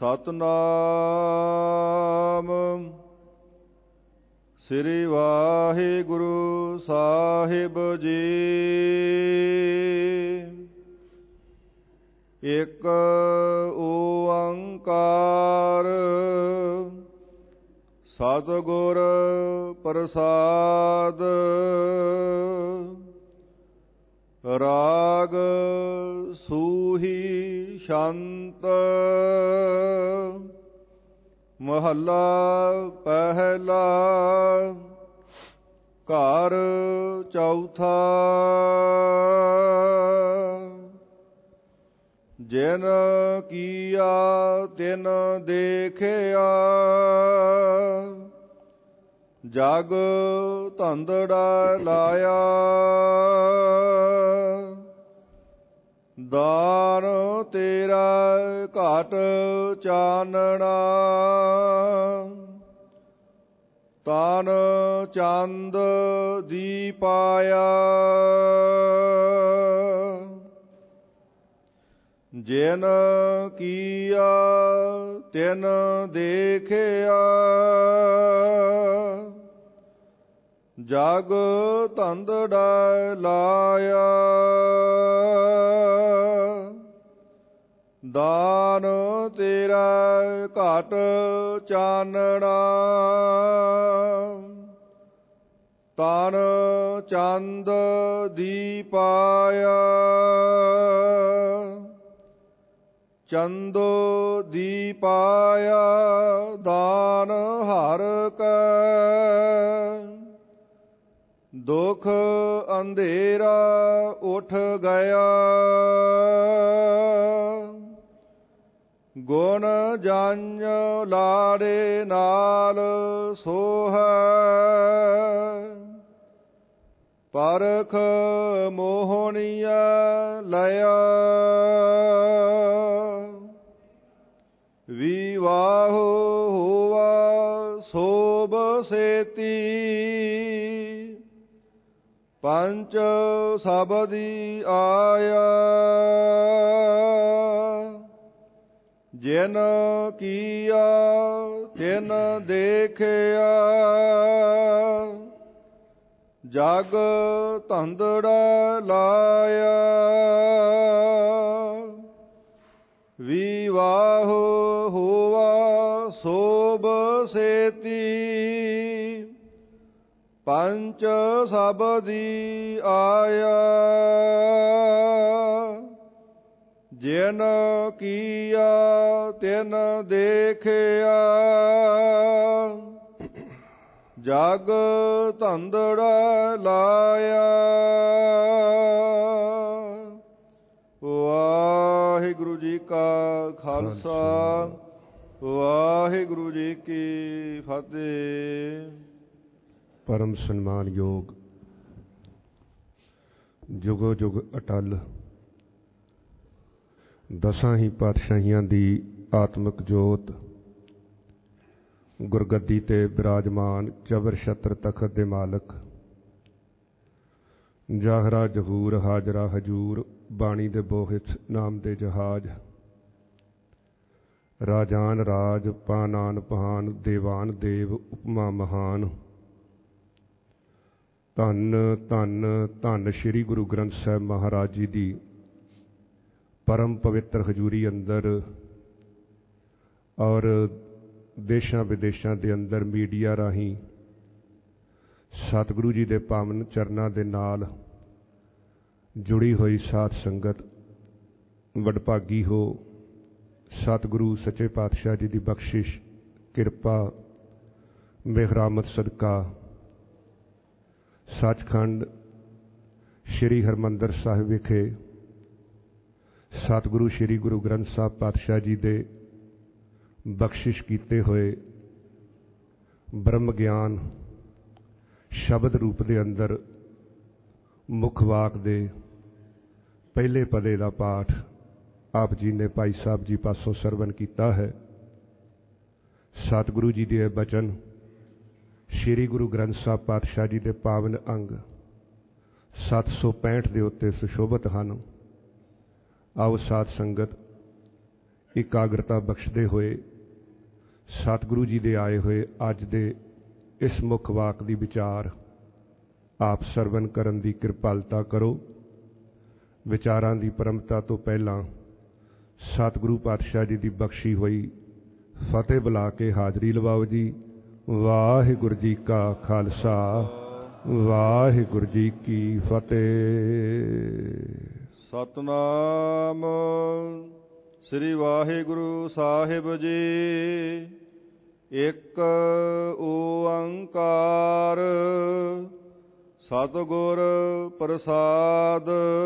ਸਤਨਾਮ ਸ੍ਰੀ ਵਾਹਿਗੁਰੂ ਸਾਹਿਬ ਜੀ। ਇਕ ਓੰਕਾਰ ਸਤਿਗੁਰ ਪ੍ਰਸਾਦ। ਰਾਗ ਸੂਹੀ ਸ਼ੰਤ ਮਹੱਲਾ ਪਹਿਲਾ। ਘਰ ਚੌਥਾ। ਜਿਨ ਕੀਆ ਤਿਨ ਦੇਖਿਆ, ਜਗ ਧੰਦੜਾ ਲਾਇਆ। ਦਾਨ ਤੇਰਾ ਘਟ ਚਾਨਣਾ, ਤਨ ਚੰਦ ਦੀਪਾਇਆ। ਜਿਨ ਕੀਆ ਤਿਨ ਦੇਖਿਆ, ਜਗ ਧੰਦੜਾ ਲਾਇਆ। ਦਾਨ ਤੇਰਾ ਘਟ ਚਾਨਣਾ, ਤਨ ਚੰਦ ਦੀਪਾਇਆ। ਚੰਦੋ ਦੀਪਾਇਆ ਦਾਨ ਹਰਿ ਕੈ, ਦੁਖ ਅੰਧੇਰਾ ਉਠ ਗਿਆ। ਗੁਣ ਜੰਝ ਲਾੜੇ ਨਾਲ ਸੋਹੈ, ਪਰਖ ਮੋਹਣੀਆ ਲਿਆ। ਵਿਵਾਹ ਹੋਵਾ ਸੋਭ ਸੇਤੀ, ਪੰਚ ਸਬਦੀ ਆਇਆ। ਜਿਨ ਕੀਆ ਤਿਨ ਦੇਖਿਆ, ਜਗ ਧੰਦੜਾ ਲਾਇਆ। ਵਿਵਾਹ ਹੋਵਾ ਸੋਭ ਸੇਤੀ, ਪੰਚ ਸਬਦੀ ਆਇਆ। ਜਿਨ ਕੀਆ ਤਿਨ ਦੇਖਿਆ, ਜਗ ਧੰਦੜਾ ਲਾਇਆ। ਵਾਹਿਗੁਰੂ ਜੀ ਕਾ ਖਾਲਸਾ, ਵਾਹਿਗੁਰੂ ਜੀ ਕੀ ਫਤਿਹ। ਪਰਮ ਸਨਮਾਨਯੋਗ ਜੁਗੋ ਜੁਗ ਅਟਲ ਦਸਾਂ ਹੀ ਪਾਤਸ਼ਾਹੀਆਂ ਦੀ ਆਤਮਿਕ ਜੋਤ, ਗੁਰਗੱਦੀ ਤੇ ਬਿਰਾਜਮਾਨ ਜਬਰ ਛਤਰ ਤਖਤ ਦੇ ਮਾਲਕ, ਜ਼ਾਹਰਾ ਜ਼ਹੂਰ ਹਾਜ਼ਰਾ ਹਜੂਰ, ਬਾਣੀ ਦੇ ਬੋਹਿਥ ਨਾਮ ਦੇ ਜਹਾਜ਼, ਰਾਜਾਨ ਰਾਜ ਪਾਨਾਨ ਪਹਾਨ, ਦੇਵਾਨ ਦੇਵ ਉਪਮਾ ਮਹਾਨ। ਧੰਨ ਧੰਨ ਧੰਨ ਸ਼੍ਰੀ ਗੁਰੂ ਗ੍ਰੰਥ ਸਾਹਿਬ ਮਹਾਰਾਜ ਜੀ ਦੀ ਪਰਮ ਪਵਿੱਤਰ ਹਜ਼ੂਰੀ ਅੰਦਰ ਔਰ ਦੇਸ਼ਾਂ ਵਿਦੇਸ਼ਾਂ ਦੇ ਅੰਦਰ ਮੀਡੀਆ ਰਾਹੀਂ ਸਤਿਗੁਰੂ ਜੀ ਦੇ ਪਾਵਨ ਚਰਨਾਂ ਦੇ ਨਾਲ ਜੁੜੀ ਹੋਈ ਸਾਧ ਸੰਗਤ ਵਡਭਾਗੀ ਹੋ। ਸਤਿਗੁਰੂ ਸੱਚੇ ਪਾਤਸ਼ਾਹ ਜੀ ਦੀ ਬਖਸ਼ਿਸ਼, ਕਿਰਪਾ, ਮਿਹਰਾਮਤ ਸਦਕਾ ਸੱਚਖੰਡ ਸ਼੍ਰੀ ਹਰਿਮੰਦਰ ਸਾਹਿਬ ਵਿਖੇ ਸਤਿਗੁਰੂ ਸ਼੍ਰੀ ਗੁਰੂ ਗ੍ਰੰਥ ਸਾਹਿਬ ਪਾਤਸ਼ਾਹ ਜੀ ਦੇ ਬਖਸ਼ਿਸ਼ ਕੀਤੇ ਹੋਏ ਬ੍ਰਹਮ ਗਿਆਨ ਸ਼ਬਦ ਰੂਪ ਦੇ ਅੰਦਰ ਮੁੱਖ ਵਾਕ ਦੇ ਪਹਿਲੇ ਪਦੇ ਦਾ ਪਾਠ ਆਪ ਜੀ ਨੇ ਭਾਈ ਸਾਹਿਬ ਜੀ ਪਾਸੋਂ ਸਰਵਨ ਕੀਤਾ ਹੈ। ਸਤਿਗੁਰੂ ਜੀ ਦੇ ਬਚਨ ਸ਼੍ਰੀ ਗੁਰੂ ਗ੍ਰੰਥ ਸਾਹਿਬ ਪਾਤਸ਼ਾਹ ਜੀ ਦੇ ਪਾਵਨ ਅੰਗ 765 ਦੇ ਉੱਤੇ ਸੁਸ਼ੋਭਿਤ ਹਨ। ਆਓ ਸਾਧ ਸੰਗਤ ਇਕਾਗਰਤਾ ਬਖਸ਼ਦੇ ਹੋਏ ਸਤਿਗੁਰੂ ਜੀ ਦੇ ਆਏ ਹੋਏ ਅੱਜ ਦੇ ਇਸ ਮੁੱਖ ਵਾਕ ਦੀ ਵਿਚਾਰ ਆਪ ਸਰਵਨ ਕਰਨ ਦੀ ਕਿਰਪਾਲਤਾ ਕਰੋ। ਵਿਚਾਰਾਂ ਦੀ ਪਰੰਪਰਾ ਤੋਂ ਪਹਿਲਾਂ ਸਤਿਗੁਰੂ ਪਾਤਸ਼ਾਹ ਜੀ ਦੀ ਬਖਸ਼ੀ ਹੋਈ ਫਤਿਹ ਬੁਲਾ ਕੇ ਹਾਜ਼ਰੀ ਲਵਾਓ ਜੀ। ਵਾਹਿਗੁਰੂ ਜੀ ਕਾ ਖਾਲਸਾ, ਵਾਹਿਗੁਰੂ ਜੀ ਕੀ ਫਤਿਹ। ਸਤਨਾਮ ਸ੍ਰੀ ਵਾਹਿਗੁਰੂ ਸਾਹਿਬ ਜੀ। ਇੱਕ ਓੰਕਾਰ ਸਤਿਗੁਰ ਪ੍ਰਸਾਦ।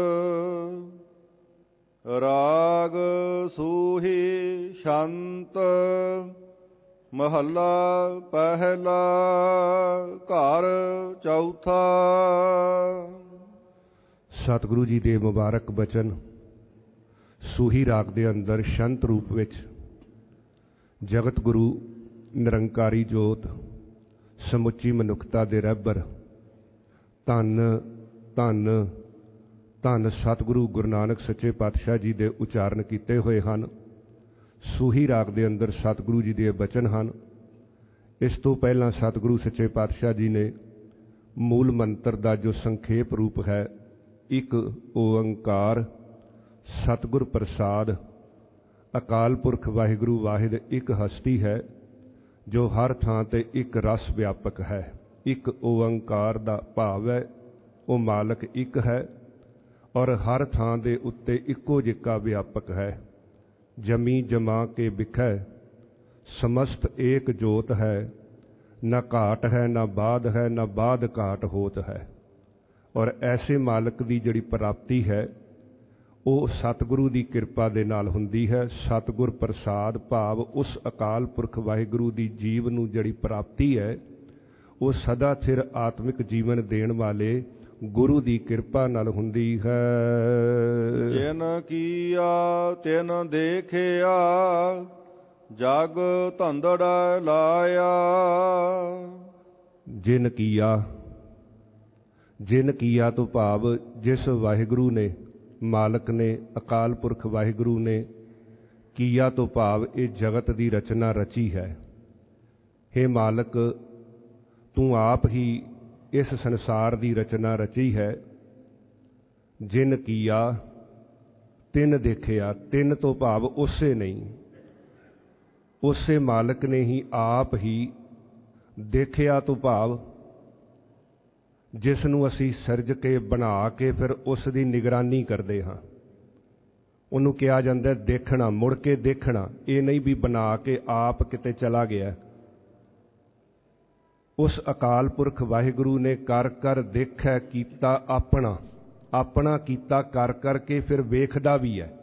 ਰਾਗ ਸੂਹੀ ਛੰਤ ਮਹੱਲਾ ਪਹਿਲਾ ਘਰ ਚੌਥਾ। ਸਤਿਗੁਰੂ ਜੀ ਦੇ ਮੁਬਾਰਕ ਬਚਨ ਸੂਹੀ ਰਾਗ ਦੇ ਅੰਦਰ ਛੰਤ ਰੂਪ ਵਿੱਚ ਜਗਤ ਗੁਰੂ ਨਿਰੰਕਾਰੀ ਜੋਤ ਸਮੁੱਚੀ ਮਨੁੱਖਤਾ ਦੇ ਰਹਿਬਰ ਧੰਨ ਧੰਨ ਧੰਨ ਸਤਿਗੁਰੂ ਗੁਰੂ ਨਾਨਕ ਸੱਚੇ ਪਾਤਸ਼ਾਹ ਜੀ ਦੇ ਉਚਾਰਨ ਕੀਤੇ ਹੋਏ ਹਨ। ਸੂਹੀ ਰਾਗ ਦੇ ਅੰਦਰ ਸਤਿਗੁਰੂ ਜੀ ਦੇ ਬਚਨ ਹਨ। ਇਸ ਤੋਂ ਪਹਿਲਾਂ ਸਤਿਗੁਰੂ ਸੱਚੇ ਪਾਤਸ਼ਾਹ ਜੀ ਨੇ ਮੂਲ ਮੰਤਰ ਦਾ ਜੋ ਸੰਖੇਪ ਰੂਪ ਹੈ, ਇੱਕ ਓੰਕਾਰ ਸਤਿਗੁਰ ਪ੍ਰਸਾਦ। ਅਕਾਲ ਪੁਰਖ ਵਾਹਿਗੁਰੂ ਵਾਹਿਦ ਇੱਕ ਹਸਤੀ ਹੈ ਜੋ ਹਰ ਥਾਂ ਤੇ ਇੱਕ ਰਸ ਵਿਆਪਕ ਹੈ। ਇੱਕ ਓੰਕਾਰ ਦਾ ਭਾਵ ਹੈ ਉਹ ਮਾਲਕ ਇੱਕ ਹੈ ਔਰ ਹਰ ਥਾਂ ਦੇ ਉੱਤੇ ਇੱਕੋ ਜਿਹਾ ਵਿਆਪਕ ਹੈ। ਜਮੀ ਜਮਾ ਕੇ ਬਿਖੈ ਸਮਸਤ ਏਕ ਜੋਤ ਹੈ। ਨਾ ਘਾਟ ਹੈ ਨਾ ਬਾਧ ਹੈ, ਨਾ ਬਾਧ ਘਾਟ ਹੋਤ ਹੈ। ਔਰ ਐਸੇ ਮਾਲਕ ਦੀ ਜਿਹੜੀ ਪ੍ਰਾਪਤੀ ਹੈ ਉਹ ਸਤਿਗੁਰੂ ਦੀ ਕਿਰਪਾ ਦੇ ਨਾਲ ਹੁੰਦੀ ਹੈ। ਸਤਿਗੁਰ ਪ੍ਰਸਾਦ ਭਾਵ ਉਸ ਅਕਾਲ ਪੁਰਖ ਵਾਹਿਗੁਰੂ ਦੀ ਜੀਵ ਨੂੰ ਜਿਹੜੀ ਪ੍ਰਾਪਤੀ ਹੈ ਉਹ ਸਦਾ ਸਿਰ ਆਤਮਿਕ ਜੀਵਨ ਦੇਣ ਵਾਲੇ ਗੁਰੂ ਦੀ ਕਿਰਪਾ ਨਾਲ ਹੁੰਦੀ ਹੈ। ਜਿਨ ਕੀਆ ਤਿਨ ਦੇਖਿਆ ਜਗ ਧੰਦੜਾ ਲਾਇਆ। ਜਿਨ ਕੀਆ, ਜਿਨ ਕੀਆ ਤੋਂ ਭਾਵ ਜਿਸ ਵਾਹਿਗੁਰੂ ਨੇ, ਮਾਲਕ ਨੇ, ਅਕਾਲ ਪੁਰਖ ਵਾਹਿਗੁਰੂ ਨੇ ਕੀਆ ਤੋਂ ਭਾਵ ਇਹ ਜਗਤ ਦੀ ਰਚਨਾ ਰਚੀ ਹੈ। ਹੇ ਮਾਲਕ, ਤੂੰ ਆਪ ਹੀ ਇਸ ਸੰਸਾਰ ਦੀ ਰਚਨਾ ਰਚੀ ਹੈ। ਜਿਨ ਕੀਆ ਤਿਨ ਦੇਖਿਆ, ਤਿਨ ਤੋਂ ਭਾਵ ਉਸੇ ਨਹੀਂ, ਉਸੇ ਮਾਲਕ ਨੇ ਹੀ ਆਪ ਹੀ ਦੇਖਿਆ ਤੋਂ ਭਾਵ ਜਿਸ ਨੂੰ ਅਸੀਂ ਸਿਰਜ ਕੇ ਬਣਾ ਕੇ ਫਿਰ ਉਸ ਦੀ ਨਿਗਰਾਨੀ ਕਰਦੇ ਹਾਂ ਉਹਨੂੰ ਕਿਹਾ ਜਾਂਦਾ ਦੇਖਣਾ, ਮੁੜ ਕੇ ਦੇਖਣਾ। ਇਹ ਨਹੀਂ ਵੀ ਬਣਾ ਕੇ ਆਪ ਕਿਤੇ ਚਲਾ ਗਿਆ। ਉਸ ਅਕਾਲ ਪੁਰਖ ਵਾਹਿਗੁਰੂ ਨੇ ਕਰ ਕਰ ਦੇਖਿਆ ਕੀਤਾ ਆਪਣਾ, ਆਪਣਾ ਕੀਤਾ ਕਰ ਕਰਕੇ ਫਿਰ ਵੇਖਦਾ ਵੀ ਹੈ।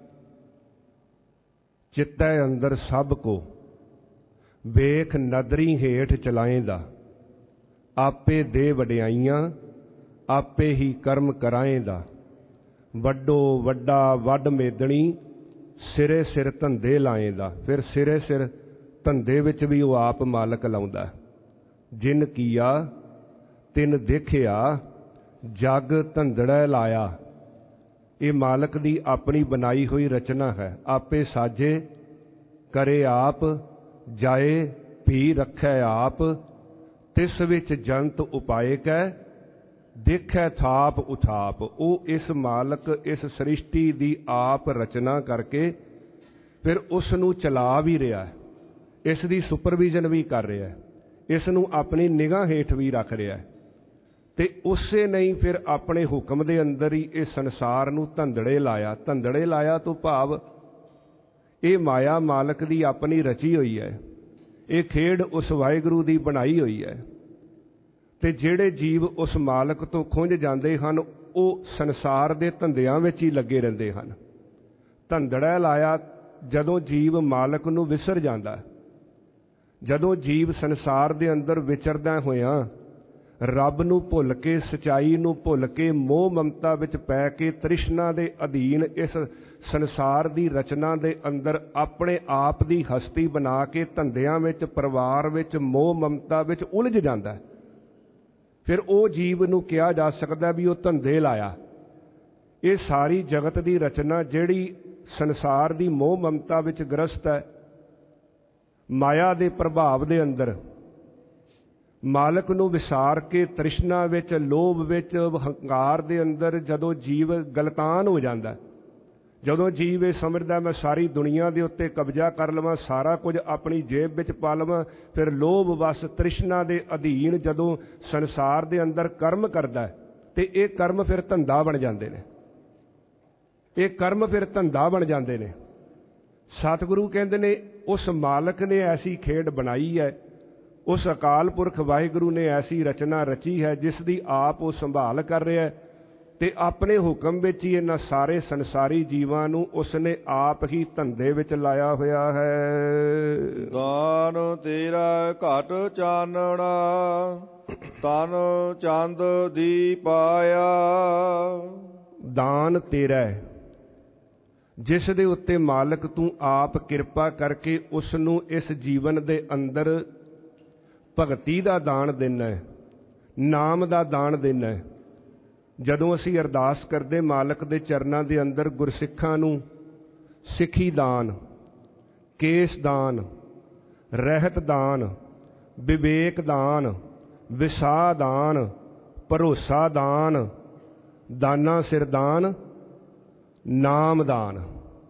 ਚਿੱਤੈ ਅੰਦਰ ਸਭ ਕੋ ਵੇਖ ਨਦਰੀ ਹੇਠ ਚਲਾਏਂਦਾ। ਆਪੇ ਦੇ ਵਡਿਆਈਆਂ ਆਪੇ ਹੀ ਕਰਮ ਕਰਾਏਂਦਾ। ਵੱਡੋ ਵੱਡਾ ਵੱਡ ਮੇਦਣੀ ਸਿਰੇ ਸਿਰ ਧੰਦੇ ਲਾਏਂਦਾ। ਫਿਰ ਸਿਰੇ ਸਿਰ ਧੰਦੇ ਵਿੱਚ ਵੀ ਉਹ ਆਪ ਮਾਲਕ ਲਾਉਂਦਾ। ਜਿਨ ਕੀਆ ਤਿਨ ਦੇਖਿਆ ਜਗ ਧੰਦੜਾ ਲਾਇਆ। ਇਹ ਮਾਲਕ ਦੀ ਆਪਣੀ ਬਣਾਈ ਹੋਈ ਰਚਨਾ ਹੈ। ਆਪੇ ਸਾਜੇ ਕਰੇ ਆਪ, ਜਾਏ ਵੀ ਰੱਖੈ ਆਪ। ਤਿਸ ਵਿੱਚ ਜੰਤ ਉਪਾਏ ਕੈ ਦੇਖੈ ਥਾਪ ਉਥਾਪ। ਉਹ ਇਸ ਮਾਲਕ ਇਸ ਸ੍ਰਿਸ਼ਟੀ ਦੀ ਆਪ ਰਚਨਾ ਕਰਕੇ ਫਿਰ ਉਸ ਨੂੰ ਚਲਾ ਵੀ ਰਿਹਾ ਹੈ, ਇਸ ਦੀ ਸੁਪਰਵਿਜ਼ਨ ਵੀ ਕਰ ਰਿਹਾ ਹੈ, ਇਸ ਨੂੰ ਆਪਣੀ ਨਿਗਾਹ ਹੇਠ ਵੀ ਰੱਖ ਰਿਹਾ ਹੈ। ਤੇ ਉਸੇ ਨਹੀਂ ਫਿਰ ਆਪਣੇ ਹੁਕਮ ਦੇ ਅੰਦਰ ਹੀ ਇਹ ਸੰਸਾਰ ਨੂੰ ਧੰਦੜੇ ਲਾਇਆ। ਧੰਦੜੇ ਲਾਇਆ ਤੋਂ ਭਾਵ ਇਹ ਮਾਇਆ ਮਾਲਕ ਦੀ ਆਪਣੀ ਰਚੀ ਹੋਈ ਹੈ। ਇਹ ਖੇਡ ਉਸ ਵਾਹਿਗੁਰੂ ਦੀ ਬਣਾਈ ਹੋਈ ਹੈ। ਤੇ ਜਿਹੜੇ ਜੀਵ ਉਸ ਮਾਲਕ ਤੋਂ ਖੁੰਝ ਜਾਂਦੇ ਹਨ ਉਹ ਸੰਸਾਰ ਦੇ ਧੰਦਿਆਂ ਵਿੱਚ ਹੀ ਲੱਗੇ ਰਹਿੰਦੇ ਹਨ। ਧੰਦੜਾ ਲਾਇਆ ਜਦੋਂ ਜੀਵ ਮਾਲਕ ਨੂੰ ਵਿਸਰ ਜਾਂਦਾ, ਜਦੋਂ ਜੀਵ ਸੰਸਾਰ ਦੇ ਅੰਦਰ ਵਿਚਰਦਾ ਹੋਇਆਂ ਰੱਬ ਨੂੰ ਭੁੱਲ ਕੇ, ਸਚਾਈ ਨੂੰ ਭੁੱਲ ਕੇ, ਮੋਹ ਮਮਤਾ ਵਿੱਚ ਪੈ ਕੇ, ਤ੍ਰਿਸ਼ਨਾ ਦੇ ਅਧੀਨ ਇਸ ਸੰਸਾਰ ਦੀ ਰਚਨਾ ਦੇ ਅੰਦਰ ਆਪਣੇ ਆਪ ਦੀ ਹਸਤੀ ਬਣਾ ਕੇ ਧੰਦਿਆਂ ਵਿੱਚ, ਪਰਿਵਾਰ ਵਿੱਚ, ਮੋਹ ਮਮਤਾ ਵਿੱਚ ਉਲਝ ਜਾਂਦਾ। ਫਿਰ ਉਹ ਜੀਵ ਨੂੰ ਕਿਹਾ ਜਾ ਸਕਦਾ ਵੀ ਉਹ ਧੰਦੇ ਲਾਇਆ। ਇਹ ਸਾਰੀ ਜਗਤ ਦੀ ਰਚਨਾ ਜਿਹੜੀ ਸੰਸਾਰ ਦੀ ਮੋਹ ਮਮਤਾ ਵਿੱਚ ਗ੍ਰਸਤ ਹੈ, ਮਾਇਆ ਦੇ ਪ੍ਰਭਾਵ ਦੇ ਅੰਦਰ ਮਾਲਕ ਨੂੰ ਵਿਸਾਰ ਕੇ ਤ੍ਰਿਸ਼ਨਾ ਵਿੱਚ, ਲੋਭ ਵਿੱਚ, ਹੰਕਾਰ ਦੇ ਅੰਦਰ ਜਦੋਂ ਜੀਵ ਗਲਤਾਨ ਹੋ ਜਾਂਦਾ, ਜਦੋਂ ਜੀਵ ਇਹ ਸਮਝਦਾ ਮੈਂ ਸਾਰੀ ਦੁਨੀਆ ਦੇ ਉੱਤੇ ਕਬਜ਼ਾ ਕਰ ਲਵਾਂ, ਸਾਰਾ ਕੁਝ ਆਪਣੀ ਜੇਬ ਵਿੱਚ ਪਾ ਲਵਾਂ, ਫਿਰ ਲੋਭ ਵਸ ਤ੍ਰਿਸ਼ਨਾ ਦੇ ਅਧੀਨ ਜਦੋਂ ਸੰਸਾਰ ਦੇ ਅੰਦਰ ਕਰਮ ਕਰਦਾ ਤੇ ਇਹ ਕਰਮ ਫਿਰ ਧੰਦਾ ਬਣ ਜਾਂਦੇ ਨੇ, ਇਹ ਕਰਮ ਫਿਰ ਧੰਦਾ ਬਣ ਜਾਂਦੇ ਨੇ। ਸਤਿਗੁਰੂ ਕਹਿੰਦੇ ਨੇ ਉਸ ਮਾਲਕ ਨੇ ਐਸੀ ਖੇਡ ਬਣਾਈ ਹੈ, ਉਸ ਅਕਾਲ ਪੁਰਖ ਵਾਹਿਗੁਰੂ ਨੇ ਐਸੀ ਰਚਨਾ ਰਚੀ ਹੈ ਜਿਸ ਦੀ ਆਪ ਉਹ ਸੰਭਾਲ ਕਰ ਰਿਹਾ ਹੈ ਤੇ ਆਪਣੇ ਹੁਕਮ ਵਿੱਚ ਹੀ ਇਹਨਾਂ ਸਾਰੇ ਸੰਸਾਰੀ ਜੀਵਾਂ ਨੂੰ ਉਸਨੇ ਆਪ ਹੀ ਧੰਦੇ ਵਿੱਚ ਲਾਇਆ ਹੋਇਆ ਹੈ। ਦਾਨ ਤੇਰਾ ਘਟ ਚਾਨਣਾ, ਤਨ ਚੰਦ ਦੀਪ ਆਇਆ। ਦਾਨ ਤੇਰਾ ਹੈ ਜਿਸ ਦੇ ਉੱਤੇ ਮਾਲਕ ਤੂੰ ਆਪ ਕਿਰਪਾ ਕਰਕੇ ਉਸ ਨੂੰ ਇਸ ਜੀਵਨ ਦੇ ਅੰਦਰ ਭਗਤੀ ਦਾ ਦਾਨ ਦੇਣਾ ਹੈ, ਨਾਮ ਦਾ ਦਾਨ ਦੇਣਾ ਹੈ। ਜਦੋਂ ਅਸੀਂ ਅਰਦਾਸ ਕਰਦੇ ਮਾਲਕ ਦੇ ਚਰਨਾਂ ਦੇ ਅੰਦਰ ਗੁਰਸਿੱਖਾਂ ਨੂੰ ਸਿੱਖੀ ਦਾਨ, ਕੇਸ ਦਾਨ, ਰਹਿਤ ਦਾਨ, ਵਿਵੇਕ ਦਾਨ, ਵਿਸਾਹ ਦਾਨ, ਭਰੋਸਾ ਦਾਨ, ਦਾਨਾ ਸਿਰ ਦਾਨ, ਨਾਮ ਦਾਨ,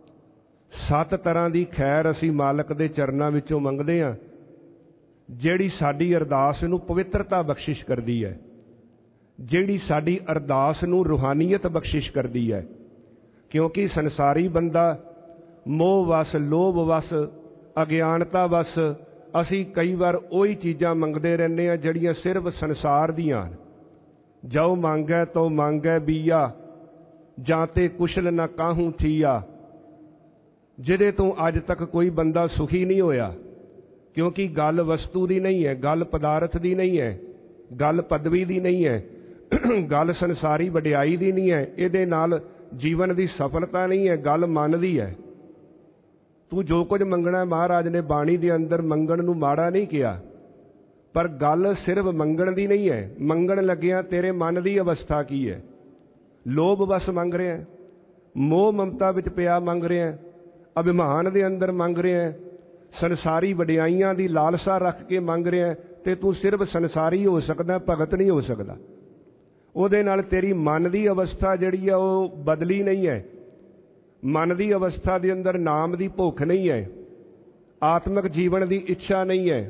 7 ਤਰ੍ਹਾਂ ਦੀ ਖੈਰ ਅਸੀਂ ਮਾਲਕ ਦੇ ਚਰਨਾਂ ਵਿੱਚੋਂ ਮੰਗਦੇ ਹਾਂ, ਜਿਹੜੀ ਸਾਡੀ ਅਰਦਾਸ ਨੂੰ ਪਵਿੱਤਰਤਾ ਬਖਸ਼ਿਸ਼ ਕਰਦੀ ਹੈ, ਜਿਹੜੀ ਸਾਡੀ ਅਰਦਾਸ ਨੂੰ ਰੂਹਾਨੀਅਤ ਬਖਸ਼ਿਸ਼ ਕਰਦੀ ਹੈ। ਕਿਉਂਕਿ ਸੰਸਾਰੀ ਬੰਦਾ ਮੋਹ ਵਸ, ਲੋਭ ਵਸ, ਅਗਿਆਨਤਾ ਵਸ ਅਸੀਂ ਕਈ ਵਾਰ ਉਹੀ ਚੀਜ਼ਾਂ ਮੰਗਦੇ ਰਹਿੰਦੇ ਹਾਂ ਜਿਹੜੀਆਂ ਸਿਰਫ ਸੰਸਾਰ ਦੀਆਂ ਹਨ। ਜੋ ਮੰਗੈ ਤੋ ਮੰਗੈ ਬੀਆ, ਜਾਂ ਤੇ ਕੁਸ਼ਲ ਨਾ ਕਾਹੂ ਥੀਆ। ਜਿਹਦੇ ਤੋਂ ਅੱਜ ਤੱਕ ਕੋਈ ਬੰਦਾ ਸੁਖੀ ਨਹੀਂ ਹੋਇਆ, ਕਿਉਂਕਿ ਗੱਲ ਵਸਤੂ ਦੀ ਨਹੀਂ ਹੈ, ਗੱਲ ਪਦਾਰਥ ਦੀ ਨਹੀਂ ਹੈ, ਗੱਲ ਪਦਵੀ ਦੀ ਨਹੀਂ ਹੈ, ਗੱਲ ਸੰਸਾਰੀ ਵਡਿਆਈ ਦੀ ਨਹੀਂ ਹੈ, ਇਹਦੇ ਨਾਲ ਜੀਵਨ ਦੀ ਸਫਲਤਾ ਨਹੀਂ ਹੈ, ਗੱਲ ਮਨ ਦੀ ਹੈ। ਤੂੰ ਜੋ ਕੁਝ ਮੰਗਣਾ, ਮਹਾਰਾਜ ਨੇ ਬਾਣੀ ਦੇ ਅੰਦਰ ਮੰਗਣ ਨੂੰ ਮਾੜਾ ਨਹੀਂ ਕਿਹਾ, ਪਰ ਗੱਲ ਸਿਰਫ ਮੰਗਣ ਦੀ ਨਹੀਂ ਹੈ। ਮੰਗਣ ਲੱਗਿਆ ਤੇਰੇ ਮਨ ਦੀ ਅਵਸਥਾ ਕੀ ਹੈ? ਲੋਭ ਵਸ ਮੰਗ ਰਿਹਾ, ਮੋਹ ਮਮਤਾ ਵਿੱਚ ਪਿਆ ਮੰਗ ਰਿਹਾ, ਅਭਿਮਾਨ ਦੇ ਅੰਦਰ ਮੰਗ ਰਿਹਾ, ਸੰਸਾਰੀ ਵਡਿਆਈਆਂ ਦੀ ਲਾਲਸਾ ਰੱਖ ਕੇ ਮੰਗ ਰਿਹਾ, ਤੇ ਤੂੰ ਸਿਰਫ ਸੰਸਾਰੀ ਹੋ ਸਕਦਾ, ਭਗਤ ਨਹੀਂ ਹੋ ਸਕਦਾ। ਉਹਦੇ ਨਾਲ ਤੇਰੀ ਮਨ ਦੀ ਅਵਸਥਾ ਜਿਹੜੀ ਆ ਉਹ ਬਦਲੀ ਨਹੀਂ ਹੈ। ਮਨ ਦੀ ਅਵਸਥਾ ਦੇ ਅੰਦਰ ਨਾਮ ਦੀ ਭੁੱਖ ਨਹੀਂ ਹੈ, ਆਤਮਿਕ ਜੀਵਨ ਦੀ ਇੱਛਾ ਨਹੀਂ ਹੈ,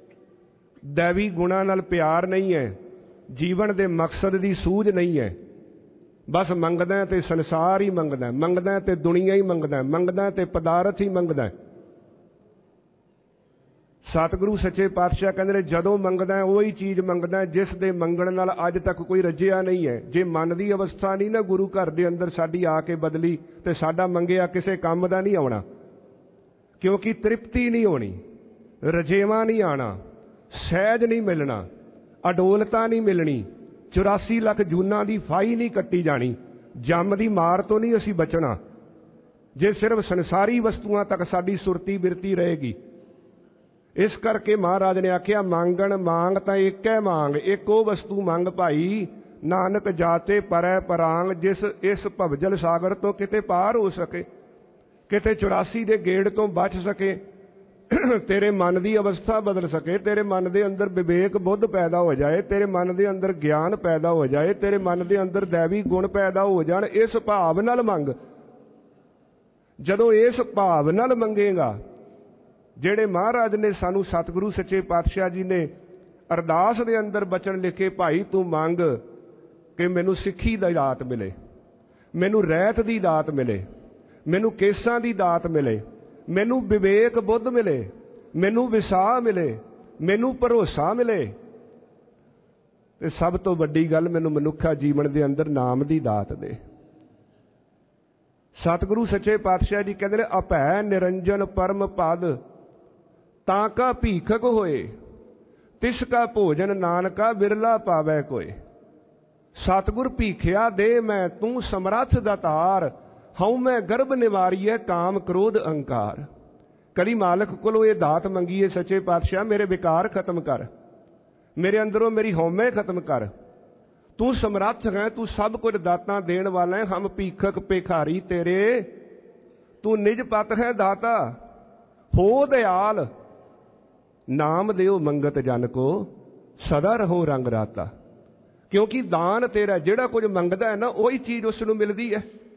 ਦੈਵੀ ਗੁਣਾਂ ਨਾਲ ਪਿਆਰ ਨਹੀਂ ਹੈ, ਜੀਵਨ ਦੇ ਮਕਸਦ ਦੀ ਸੂਝ ਨਹੀਂ ਹੈ। ਬਸ ਮੰਗਦਾ ਤੇ ਸੰਸਾਰ ਹੀ ਮੰਗਦਾ, ਮੰਗਦਾ ਤੇ ਦੁਨੀਆ ਹੀ ਮੰਗਦਾ, ਮੰਗਦਾ ਤੇ ਪਦਾਰਥ ਹੀ ਮੰਗਦਾ। ਸਤਿਗੁਰੂ ਸੱਚੇ ਪਾਤਸ਼ਾਹ ਕਹਿੰਦੇ ਨੇ ਜਦੋਂ ਮੰਗਦਾ ਉਹੀ ਚੀਜ਼ ਮੰਗਦਾ ਜਿਸ ਦੇ ਮੰਗਣ ਨਾਲ ਅੱਜ ਤੱਕ ਕੋਈ ਰੱਜਿਆ ਨਹੀਂ ਹੈ। ਜੇ ਮਨ ਦੀ ਅਵਸਥਾ ਨਹੀਂ ਨਾ ਗੁਰੂ ਘਰ ਦੇ ਅੰਦਰ ਸਾਡੀ ਆ ਕੇ ਬਦਲੀ ਤੇ ਸਾਡਾ ਮੰਗਿਆ ਕਿਸੇ ਕੰਮ ਦਾ ਨਹੀਂ ਆਉਣਾ, ਕਿਉਂਕਿ ਤ੍ਰਿਪਤੀ ਨਹੀਂ ਹੋਣੀ, ਰਜੇਵਾਂ ਨਹੀਂ ਆਣਾ, ਸਹਿਜ ਨਹੀਂ ਮਿਲਣਾ, ਅਡੋਲਤਾ ਨਹੀਂ ਮਿਲਣੀ, 84 ਲੱਖ ਜੂਨਾਂ ਦੀ ਫਾਈ ਨਹੀਂ ਕੱਟੀ ਜਾਣੀ, ਜੰਮ ਦੀ ਮਾਰ ਤੋਂ ਨਹੀਂ ਅਸੀਂ ਬਚਣਾ ਜੇ ਸਿਰਫ ਸੰਸਾਰੀ ਵਸਤੂਆਂ ਤੱਕ ਸਾਡੀ ਸੁਰਤੀ ਬਿਰਤੀ ਰਹੇਗੀ। ਇਸ ਕਰਕੇ ਮਹਾਰਾਜ ਨੇ ਆਖਿਆ ਮੰਗਣ ਮੰਗ ਤਾਂ ਇੱਕ ਹੈ ਮੰਗ, ਇੱਕ ਉਹ ਵਸਤੂ ਮੰਗ ਭਾਈ ਨਾਨਕ ਜਾਤੇ ਪਰੈ ਪਰਾਂਗ, ਜਿਸ ਇਸ ਭਵਜਲ ਸਾਗਰ ਤੋਂ ਕਿਤੇ ਪਾਰ ਹੋ ਸਕੇ, ਕਿਤੇ 84 ਦੇ ਗੇੜ ਤੋਂ ਬਚ ਸਕੇ, ਤੇਰੇ ਮਨ ਦੀ ਅਵਸਥਾ ਬਦਲ ਸਕੇ, ਤੇਰੇ ਮਨ ਦੇ ਅੰਦਰ ਵਿਵੇਕ ਬੁੱਧ ਪੈਦਾ ਹੋ ਜਾਏ, ਤੇਰੇ ਮਨ ਦੇ ਅੰਦਰ ਗਿਆਨ ਪੈਦਾ ਹੋ ਜਾਏ, ਤੇਰੇ ਮਨ ਦੇ ਅੰਦਰ ਦੈਵੀ ਗੁਣ ਪੈਦਾ ਹੋ ਜਾਣ। ਇਸ ਭਾਵ ਨਾਲ ਮੰਗ। ਜਦੋਂ ਇਸ ਭਾਵ ਨਾਲ ਮੰਗੇਗਾ, ਜਿਹੜੇ ਮਹਾਰਾਜ ਨੇ ਸਾਨੂੰ ਸਤਿਗੁਰੂ ਸੱਚੇ ਪਾਤਸ਼ਾਹ ਜੀ ਨੇ ਅਰਦਾਸ ਦੇ ਅੰਦਰ ਬਚਨ ਲਿਖੇ, ਭਾਈ ਤੂੰ ਮੰਗ ਕਿ ਮੈਨੂੰ ਸਿੱਖੀ ਦੀ ਦਾਤ ਮਿਲੇ, ਮੈਨੂੰ ਰਹਿਤ ਦੀ ਦਾਤ ਮਿਲੇ, ਮੈਨੂੰ ਕੇਸਾਂ ਦੀ ਦਾਤ ਮਿਲੇ, ਮੈਨੂੰ ਵਿਵੇਕ ਬੁੱਧ ਮਿਲੇ, ਮੈਨੂੰ ਵਿਸਾਹ ਮਿਲੇ, ਮੈਨੂੰ ਭਰੋਸਾ ਮਿਲੇ, ਤੇ ਸਭ ਤੋਂ ਵੱਡੀ ਗੱਲ ਮੈਨੂੰ ਮਨੁੱਖਾ ਜੀਵਨ ਦੇ ਅੰਦਰ ਨਾਮ ਦੀ ਦਾਤ ਦੇ। ਸਤਿਗੁਰੂ ਸੱਚੇ ਪਾਤਸ਼ਾਹ ਜੀ ਕਹਿੰਦੇ ਨੇ ਅਭੈ ਨਿਰੰਜਨ ਪਰਮ ਪਦ, ਤਾਂ ਕਾ ਭੀਖਕ ਹੋਏ, ਤਿਸ ਕਾ ਭੋਜਨ ਨਾਨਕਾ ਬਿਰਲਾ ਪਾਵੈ ਕੋਏ। ਸਤਿਗੁਰ ਭੀਖਿਆ ਦੇ ਮੈਂ, ਤੂੰ ਸਮਰੱਥ ਦਾਤਾਰ, ਹਉ ਮੈਂ ਗਰਭ ਨਿਵਾਰੀਏ ਕਾਮ ਕ੍ਰੋਧ ਅਹੰਕਾਰ। ਕਦੀ ਮਾਲਕ ਕੋਲੋਂ ਇਹ ਦਾਤ ਮੰਗੀਏ, ਸੱਚੇ ਪਾਤਸ਼ਾਹ ਮੇਰੇ ਵਿਕਾਰ ਖਤਮ ਕਰ, ਮੇਰੇ ਅੰਦਰੋਂ ਮੇਰੀ ਹਉਮੈ ਖਤਮ ਕਰ, ਤੂੰ ਸਮਰੱਥ ਹੈ, ਤੂੰ ਸਭ ਕੁਝ ਦਾਤਾਂ ਦੇਣ ਵਾਲਾ ਹੈ। ਹਮ ਭੀਖਕ ਭਿਖਾਰੀ ਤੇਰੇ, ਤੂੰ ਨਿਜ ਪਤ ਹੈ ਦਾਤਾ, ਹੋ ਦਿਆਲ, ਨਾਮ ਦਿਓ ਮੰਗਤ ਜਨ ਕੋ, ਸਦਾ ਰਹੋ ਰੰਗ ਰਾਤਾ। ਕਿਉਂਕਿ ਦਾਨ ਤੇਰਾ, ਜਿਹੜਾ ਕੁਝ ਮੰਗਦਾ ਹੈ ਨਾ, ਉਹੀ ਚੀਜ਼ ਉਸ ਨੂੰ ਮਿਲਦੀ ਹੈ।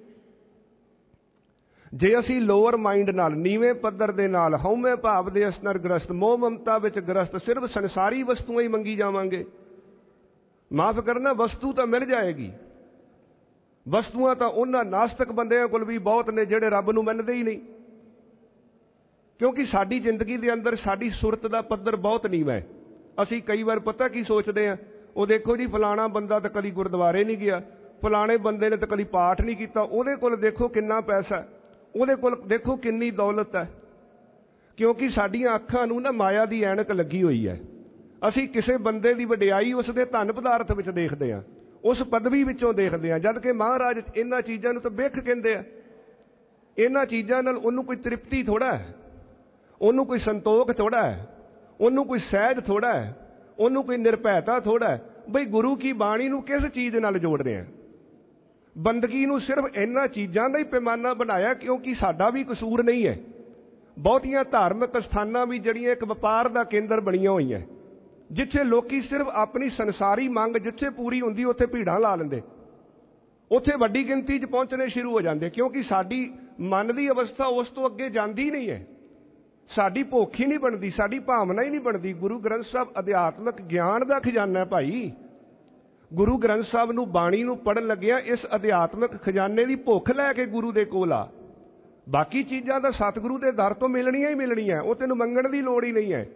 ਜੇ ਅਸੀਂ ਲੋਅਰ ਮਾਈਂਡ ਨਾਲ, ਨੀਵੇਂ ਪੱਧਰ ਦੇ ਨਾਲ, ਹਉਮੈ ਭਾਵ ਦੇ ਅਸਨਰ ਗ੍ਰਸਤ, ਮੋਹ ਮਮਤਾ ਵਿੱਚ ਗ੍ਰਸਤ, ਸਿਰਫ ਸੰਸਾਰੀ ਵਸਤੂਆਂ ਹੀ ਮੰਗੀ ਜਾਵਾਂਗੇ, ਮਾਫ ਕਰਨਾ, ਵਸਤੂ ਤਾਂ ਮਿਲ ਜਾਏਗੀ। ਵਸਤੂਆਂ ਤਾਂ ਉਹਨਾਂ ਨਾਸਤਕ ਬੰਦਿਆਂ ਕੋਲ ਵੀ ਬਹੁਤ ਨੇ ਜਿਹੜੇ ਰੱਬ ਨੂੰ ਮੰਨਦੇ ਹੀ ਨਹੀਂ। ਕਿਉਂਕਿ ਸਾਡੀ ਜ਼ਿੰਦਗੀ ਦੇ ਅੰਦਰ ਸਾਡੀ ਸੁਰਤ ਦਾ ਪੱਧਰ ਬਹੁਤ ਨੀਵਾਂ ਹੈ। ਅਸੀਂ ਕਈ ਵਾਰ ਪਤਾ ਕੀ ਸੋਚਦੇ ਹਾਂ, ਉਹ ਦੇਖੋ ਜੀ ਫਲਾਣਾ ਬੰਦਾ ਤਾਂ ਕਦੀ ਗੁਰਦੁਆਰੇ ਨਹੀਂ ਗਿਆ, ਫਲਾਣੇ ਬੰਦੇ ਨੇ ਤਾਂ ਕਦੀ ਪਾਠ ਨਹੀਂ ਕੀਤਾ, ਉਹਦੇ ਕੋਲ ਦੇਖੋ ਕਿੰਨਾ ਪੈਸਾ, ਉਹਦੇ ਕੋਲ ਦੇਖੋ ਕਿੰਨੀ ਦੌਲਤ ਹੈ। ਕਿਉਂਕਿ ਸਾਡੀਆਂ ਅੱਖਾਂ ਨੂੰ ਨਾ ਮਾਇਆ ਦੀ ਐਨਕ ਲੱਗੀ ਹੋਈ ਹੈ। ਅਸੀਂ ਕਿਸੇ ਬੰਦੇ ਦੀ ਵਡਿਆਈ ਉਸ ਦੇ ਧਨ ਪਦਾਰਥ ਵਿੱਚ ਦੇਖਦੇ ਹਾਂ, ਉਸ ਪਦਵੀ ਵਿੱਚੋਂ ਦੇਖਦੇ ਹਾਂ, ਜਦ ਕਿ ਮਹਾਰਾਜ ਇਹਨਾਂ ਚੀਜ਼ਾਂ ਨੂੰ ਤਾਂ ਬਿਖ ਕਹਿੰਦੇ ਆ। ਇਹਨਾਂ ਚੀਜ਼ਾਂ ਨਾਲ ਉਹਨੂੰ ਕੋਈ ਤ੍ਰਿਪਤੀ ਥੋੜ੍ਹਾ ਹੈ, ਉਹਨੂੰ ਕੋਈ ਸੰਤੋਖ ਥੋੜ੍ਹਾ ਹੈ, ਉਹਨੂੰ ਕੋਈ ਸਹਿਜ ਥੋੜ੍ਹਾ ਹੈ, ਉਹਨੂੰ ਕੋਈ ਨਿਰਭੈਤਾ ਥੋੜ੍ਹਾ ਹੈ। ਬਈ ਗੁਰੂ ਕੀ ਬਾਣੀ ਨੂੰ ਕਿਸ ਚੀਜ਼ ਨਾਲ ਜੋੜ ਰਹੇ ਆ? ਬੰਦਗੀ ਨੂੰ ਸਿਰਫ ਇਹਨਾਂ ਚੀਜ਼ਾਂ ਦਾ ਹੀ ਪੈਮਾਨਾ ਬਣਾਇਆ, ਕਿਉਂਕਿ ਸਾਡਾ ਵੀ ਕਸੂਰ ਨਹੀਂ ਹੈ। ਬਹੁਤੀਆਂ ਧਾਰਮਿਕ ਸਥਾਨਾਂ ਵੀ ਜਿਹੜੀਆਂ ਇੱਕ ਵਪਾਰ ਦਾ ਕੇਂਦਰ ਬਣੀਆਂ ਹੋਈਆਂ, ਜਿੱਥੇ ਲੋਕੀ ਸਿਰਫ ਆਪਣੀ ਸੰਸਾਰੀ ਮੰਗ ਜਿੱਥੇ ਪੂਰੀ ਹੁੰਦੀ ਉੱਥੇ ਭੀੜਾਂ ਲਾ ਲੈਂਦੇ, ਉੱਥੇ ਵੱਡੀ ਗਿਣਤੀ 'ਚ ਪਹੁੰਚਣੇ ਸ਼ੁਰੂ ਹੋ ਜਾਂਦੇ। ਕਿਉਂਕਿ ਸਾਡੀ ਮਨ ਦੀ ਅਵਸਥਾ ਉਸ ਤੋਂ ਅੱਗੇ ਜਾਂਦੀ ਨਹੀਂ ਹੈ, ਸਾਡੀ ਭੁੱਖ ਹੀ ਨਹੀਂ ਬਣਦੀ, ਸਾਡੀ ਭਾਵਨਾ ਹੀ ਨਹੀਂ ਬਣਦੀ। ਗੁਰੂ ਗ੍ਰੰਥ ਸਾਹਿਬ ਅਧਿਆਤਮਿਕ ਗਿਆਨ ਦਾ ਖਜ਼ਾਨਾ ਹੈ ਭਾਈ। ਗੁਰੂ ਗ੍ਰੰਥ ਸਾਹਿਬ ਨੂੰ, ਬਾਣੀ ਨੂੰ ਪੜ੍ਹਨ ਲੱਗਿਆ ਇਸ ਅਧਿਆਤਮਿਕ ਖਜ਼ਾਨੇ ਦੀ ਭੁੱਖ ਲੈ ਕੇ ਗੁਰੂ ਦੇ ਕੋਲ ਆ। ਬਾਕੀ ਚੀਜ਼ਾਂ ਤਾਂ ਸਤਿਗੁਰੂ ਦੇ ਦਰ ਤੋਂ ਮਿਲਣੀਆਂ ਹੀ ਮਿਲਣੀਆਂ, ਉਹ ਤੈਨੂੰ ਮੰਗਣ ਦੀ ਲੋੜ ਹੀ ਨਹੀਂ ਹੈ।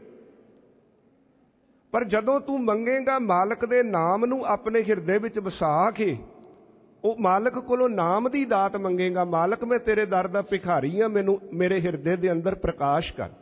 ਪਰ ਜਦੋਂ ਤੂੰ ਮੰਗੇਗਾ ਮਾਲਕ ਦੇ ਨਾਮ ਨੂੰ ਆਪਣੇ ਹਿਰਦੇ ਵਿੱਚ ਵਸਾ ਕੇ, ਉਹ ਮਾਲਕ ਕੋਲੋਂ ਨਾਮ ਦੀ ਦਾਤ ਮੰਗੇਗਾ, ਮਾਲਕ ਮੈਂ ਤੇਰੇ ਦਰ ਦਾ ਭਿਖਾਰੀ ਹਾਂ, ਮੈਨੂੰ ਮੇਰੇ ਹਿਰਦੇ ਦੇ ਅੰਦਰ ਪ੍ਰਕਾਸ਼ ਕਰ।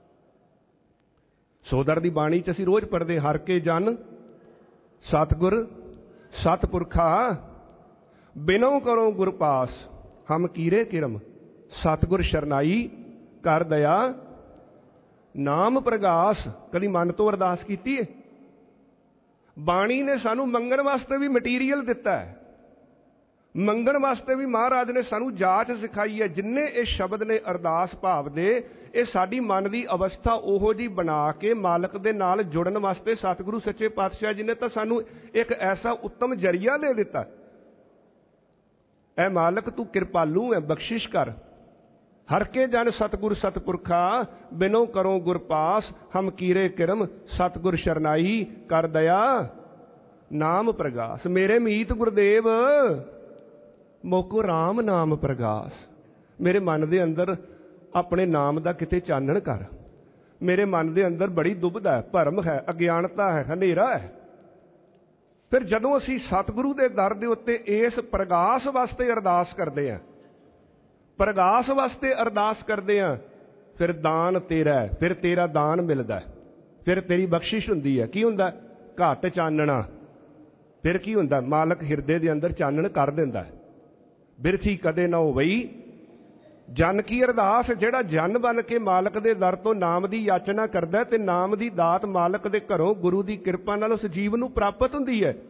ਸੋਦਰ ਦੀ ਬਾਣੀ 'ਚ ਅਸੀਂ ਰੋਜ਼ ਪੜ੍ਹਦੇ, ਹਰ ਕੇ ਜਨ ਸਤਿਗੁਰ ਸਤਿਪੁਰਖਾ, ਬਿਨੋ ਕਰੋ ਗੁਰ ਪਾਸ, ਹਮ ਕੀਰੇ ਕਿਰਮ, ਸਤਿਗੁਰ ਸ਼ਰਨਾਈ ਕਰ ਦਇਆ, ਨਾਮ ਪ੍ਰਗਾਸ। ਕਦੀ ਮਨ ਤੋਂ ਅਰਦਾਸ ਕੀਤੀ ਹੈ? ਬਾਣੀ ਨੇ ਸਾਨੂੰ ਮੰਗਣ ਵਾਸਤੇ ਵੀ ਮਟੀਰੀਅਲ ਦਿੱਤਾ ਹੈ, ਮੰਗਣ ਵਾਸਤੇ ਵੀ ਮਹਾਰਾਜ ਨੇ ਸਾਨੂੰ ਜਾਚ ਸਿਖਾਈ ਹੈ। ਜਿੰਨੇ ਇਹ ਸ਼ਬਦ ਨੇ ਅਰਦਾਸ ਭਾਵ ਦੇ, ਇਹ ਸਾਡੀ ਮਨ ਦੀ ਅਵਸਥਾ ਉਹੋ ਜਿਹੀ ਬਣਾ ਕੇ ਮਾਲਕ ਦੇ ਨਾਲ ਜੁੜਨ ਵਾਸਤੇ ਸਤਿਗੁਰੂ ਸੱਚੇ ਪਾਤਸ਼ਾਹ ਜੀ ਨੇ ਤਾਂ ਸਾਨੂੰ ਇੱਕ ਐਸਾ ਉੱਤਮ ਜਰੀਆ ਦੇ ਦਿੱਤਾ। ਐ ਮਾਲਕ ਤੂੰ ਕਿਰਪਾਲੂ ਹੈ, ਬਖਸ਼ਿਸ਼ ਕਰ। ਹਰ ਕੇ ਜਨ ਸਤਿਗੁਰ ਸਤਿਪੁਰਖਾ, ਬਿਨੋ ਕਰੋ ਗੁਰ ਪਾਸ, ਹਮ ਕੀਰੇ ਕਿਰਮ, ਸਤਿਗੁਰ ਸ਼ਰਨਾਈ ਕਰ ਦਇਆ, ਨਾਮ ਪ੍ਰਗਾਸ। ਮੇਰੇ ਮੀਤ ਗੁਰਦੇਵ ਮੋਕੋ ਰਾਮ ਨਾਮ ਪ੍ਰਗਾਸ। ਮੇਰੇ ਮਨ ਦੇ ਅੰਦਰ ਆਪਣੇ ਨਾਮ ਦਾ ਕਿਤੇ ਚਾਨਣ ਕਰ। ਮੇਰੇ ਮਨ ਦੇ ਅੰਦਰ ਬੜੀ ਦੁਬਿਧਾ ਹੈ, ਭਰਮ ਹੈ, ਅਗਿਆਨਤਾ ਹੈ, ਹਨੇਰਾ ਹੈ। ਫਿਰ ਜਦੋਂ ਅਸੀਂ ਸਤਿਗੁਰੂ ਦੇ ਦਰ ਦੇ ਉੱਤੇ ਇਸ ਪ੍ਰਗਾਸ ਵਾਸਤੇ ਅਰਦਾਸ ਕਰਦੇ ਹਾਂ, ਪ੍ਰਗਾਸ ਵਾਸਤੇ ਅਰਦਾਸ ਕਰਦੇ ਹਾਂ, ਫਿਰ ਦਾਨ ਤੇਰਾ ਹੈ, ਫਿਰ ਤੇਰਾ ਦਾਨ ਮਿਲਦਾ, ਫਿਰ ਤੇਰੀ ਬਖਸ਼ਿਸ਼ ਹੁੰਦੀ ਹੈ। ਕੀ ਹੁੰਦਾ? ਘੱਟ ਚਾਨਣਾ। ਫਿਰ ਕੀ ਹੁੰਦਾ? ਮਾਲਕ ਹਿਰਦੇ ਦੇ ਅੰਦਰ ਚਾਨਣ ਕਰ ਦਿੰਦਾ। ਬਿਰਥੀ ਕਦੇ ਨਾ ਹੋਵਈ ਜਨ ਕੀ ਅਰਦਾਸ। ਜਿਹੜਾ ਜਨ ਬਣ ਕੇ ਮਾਲਕ ਦੇ ਦਰ ਤੋਂ ਨਾਮ ਦੀ ਯਾਚਨਾ ਕਰਦਾ ਤੇ ਨਾਮ ਦੀ ਦਾਤ ਮਾਲਕ ਦੇ ਘਰੋਂ ਗੁਰੂ ਦੀ ਕਿਰਪਾ ਨਾਲ ਉਸ ਜੀਵ ਨੂੰ ਪ੍ਰਾਪਤ ਹੁੰਦੀ ਹੈ।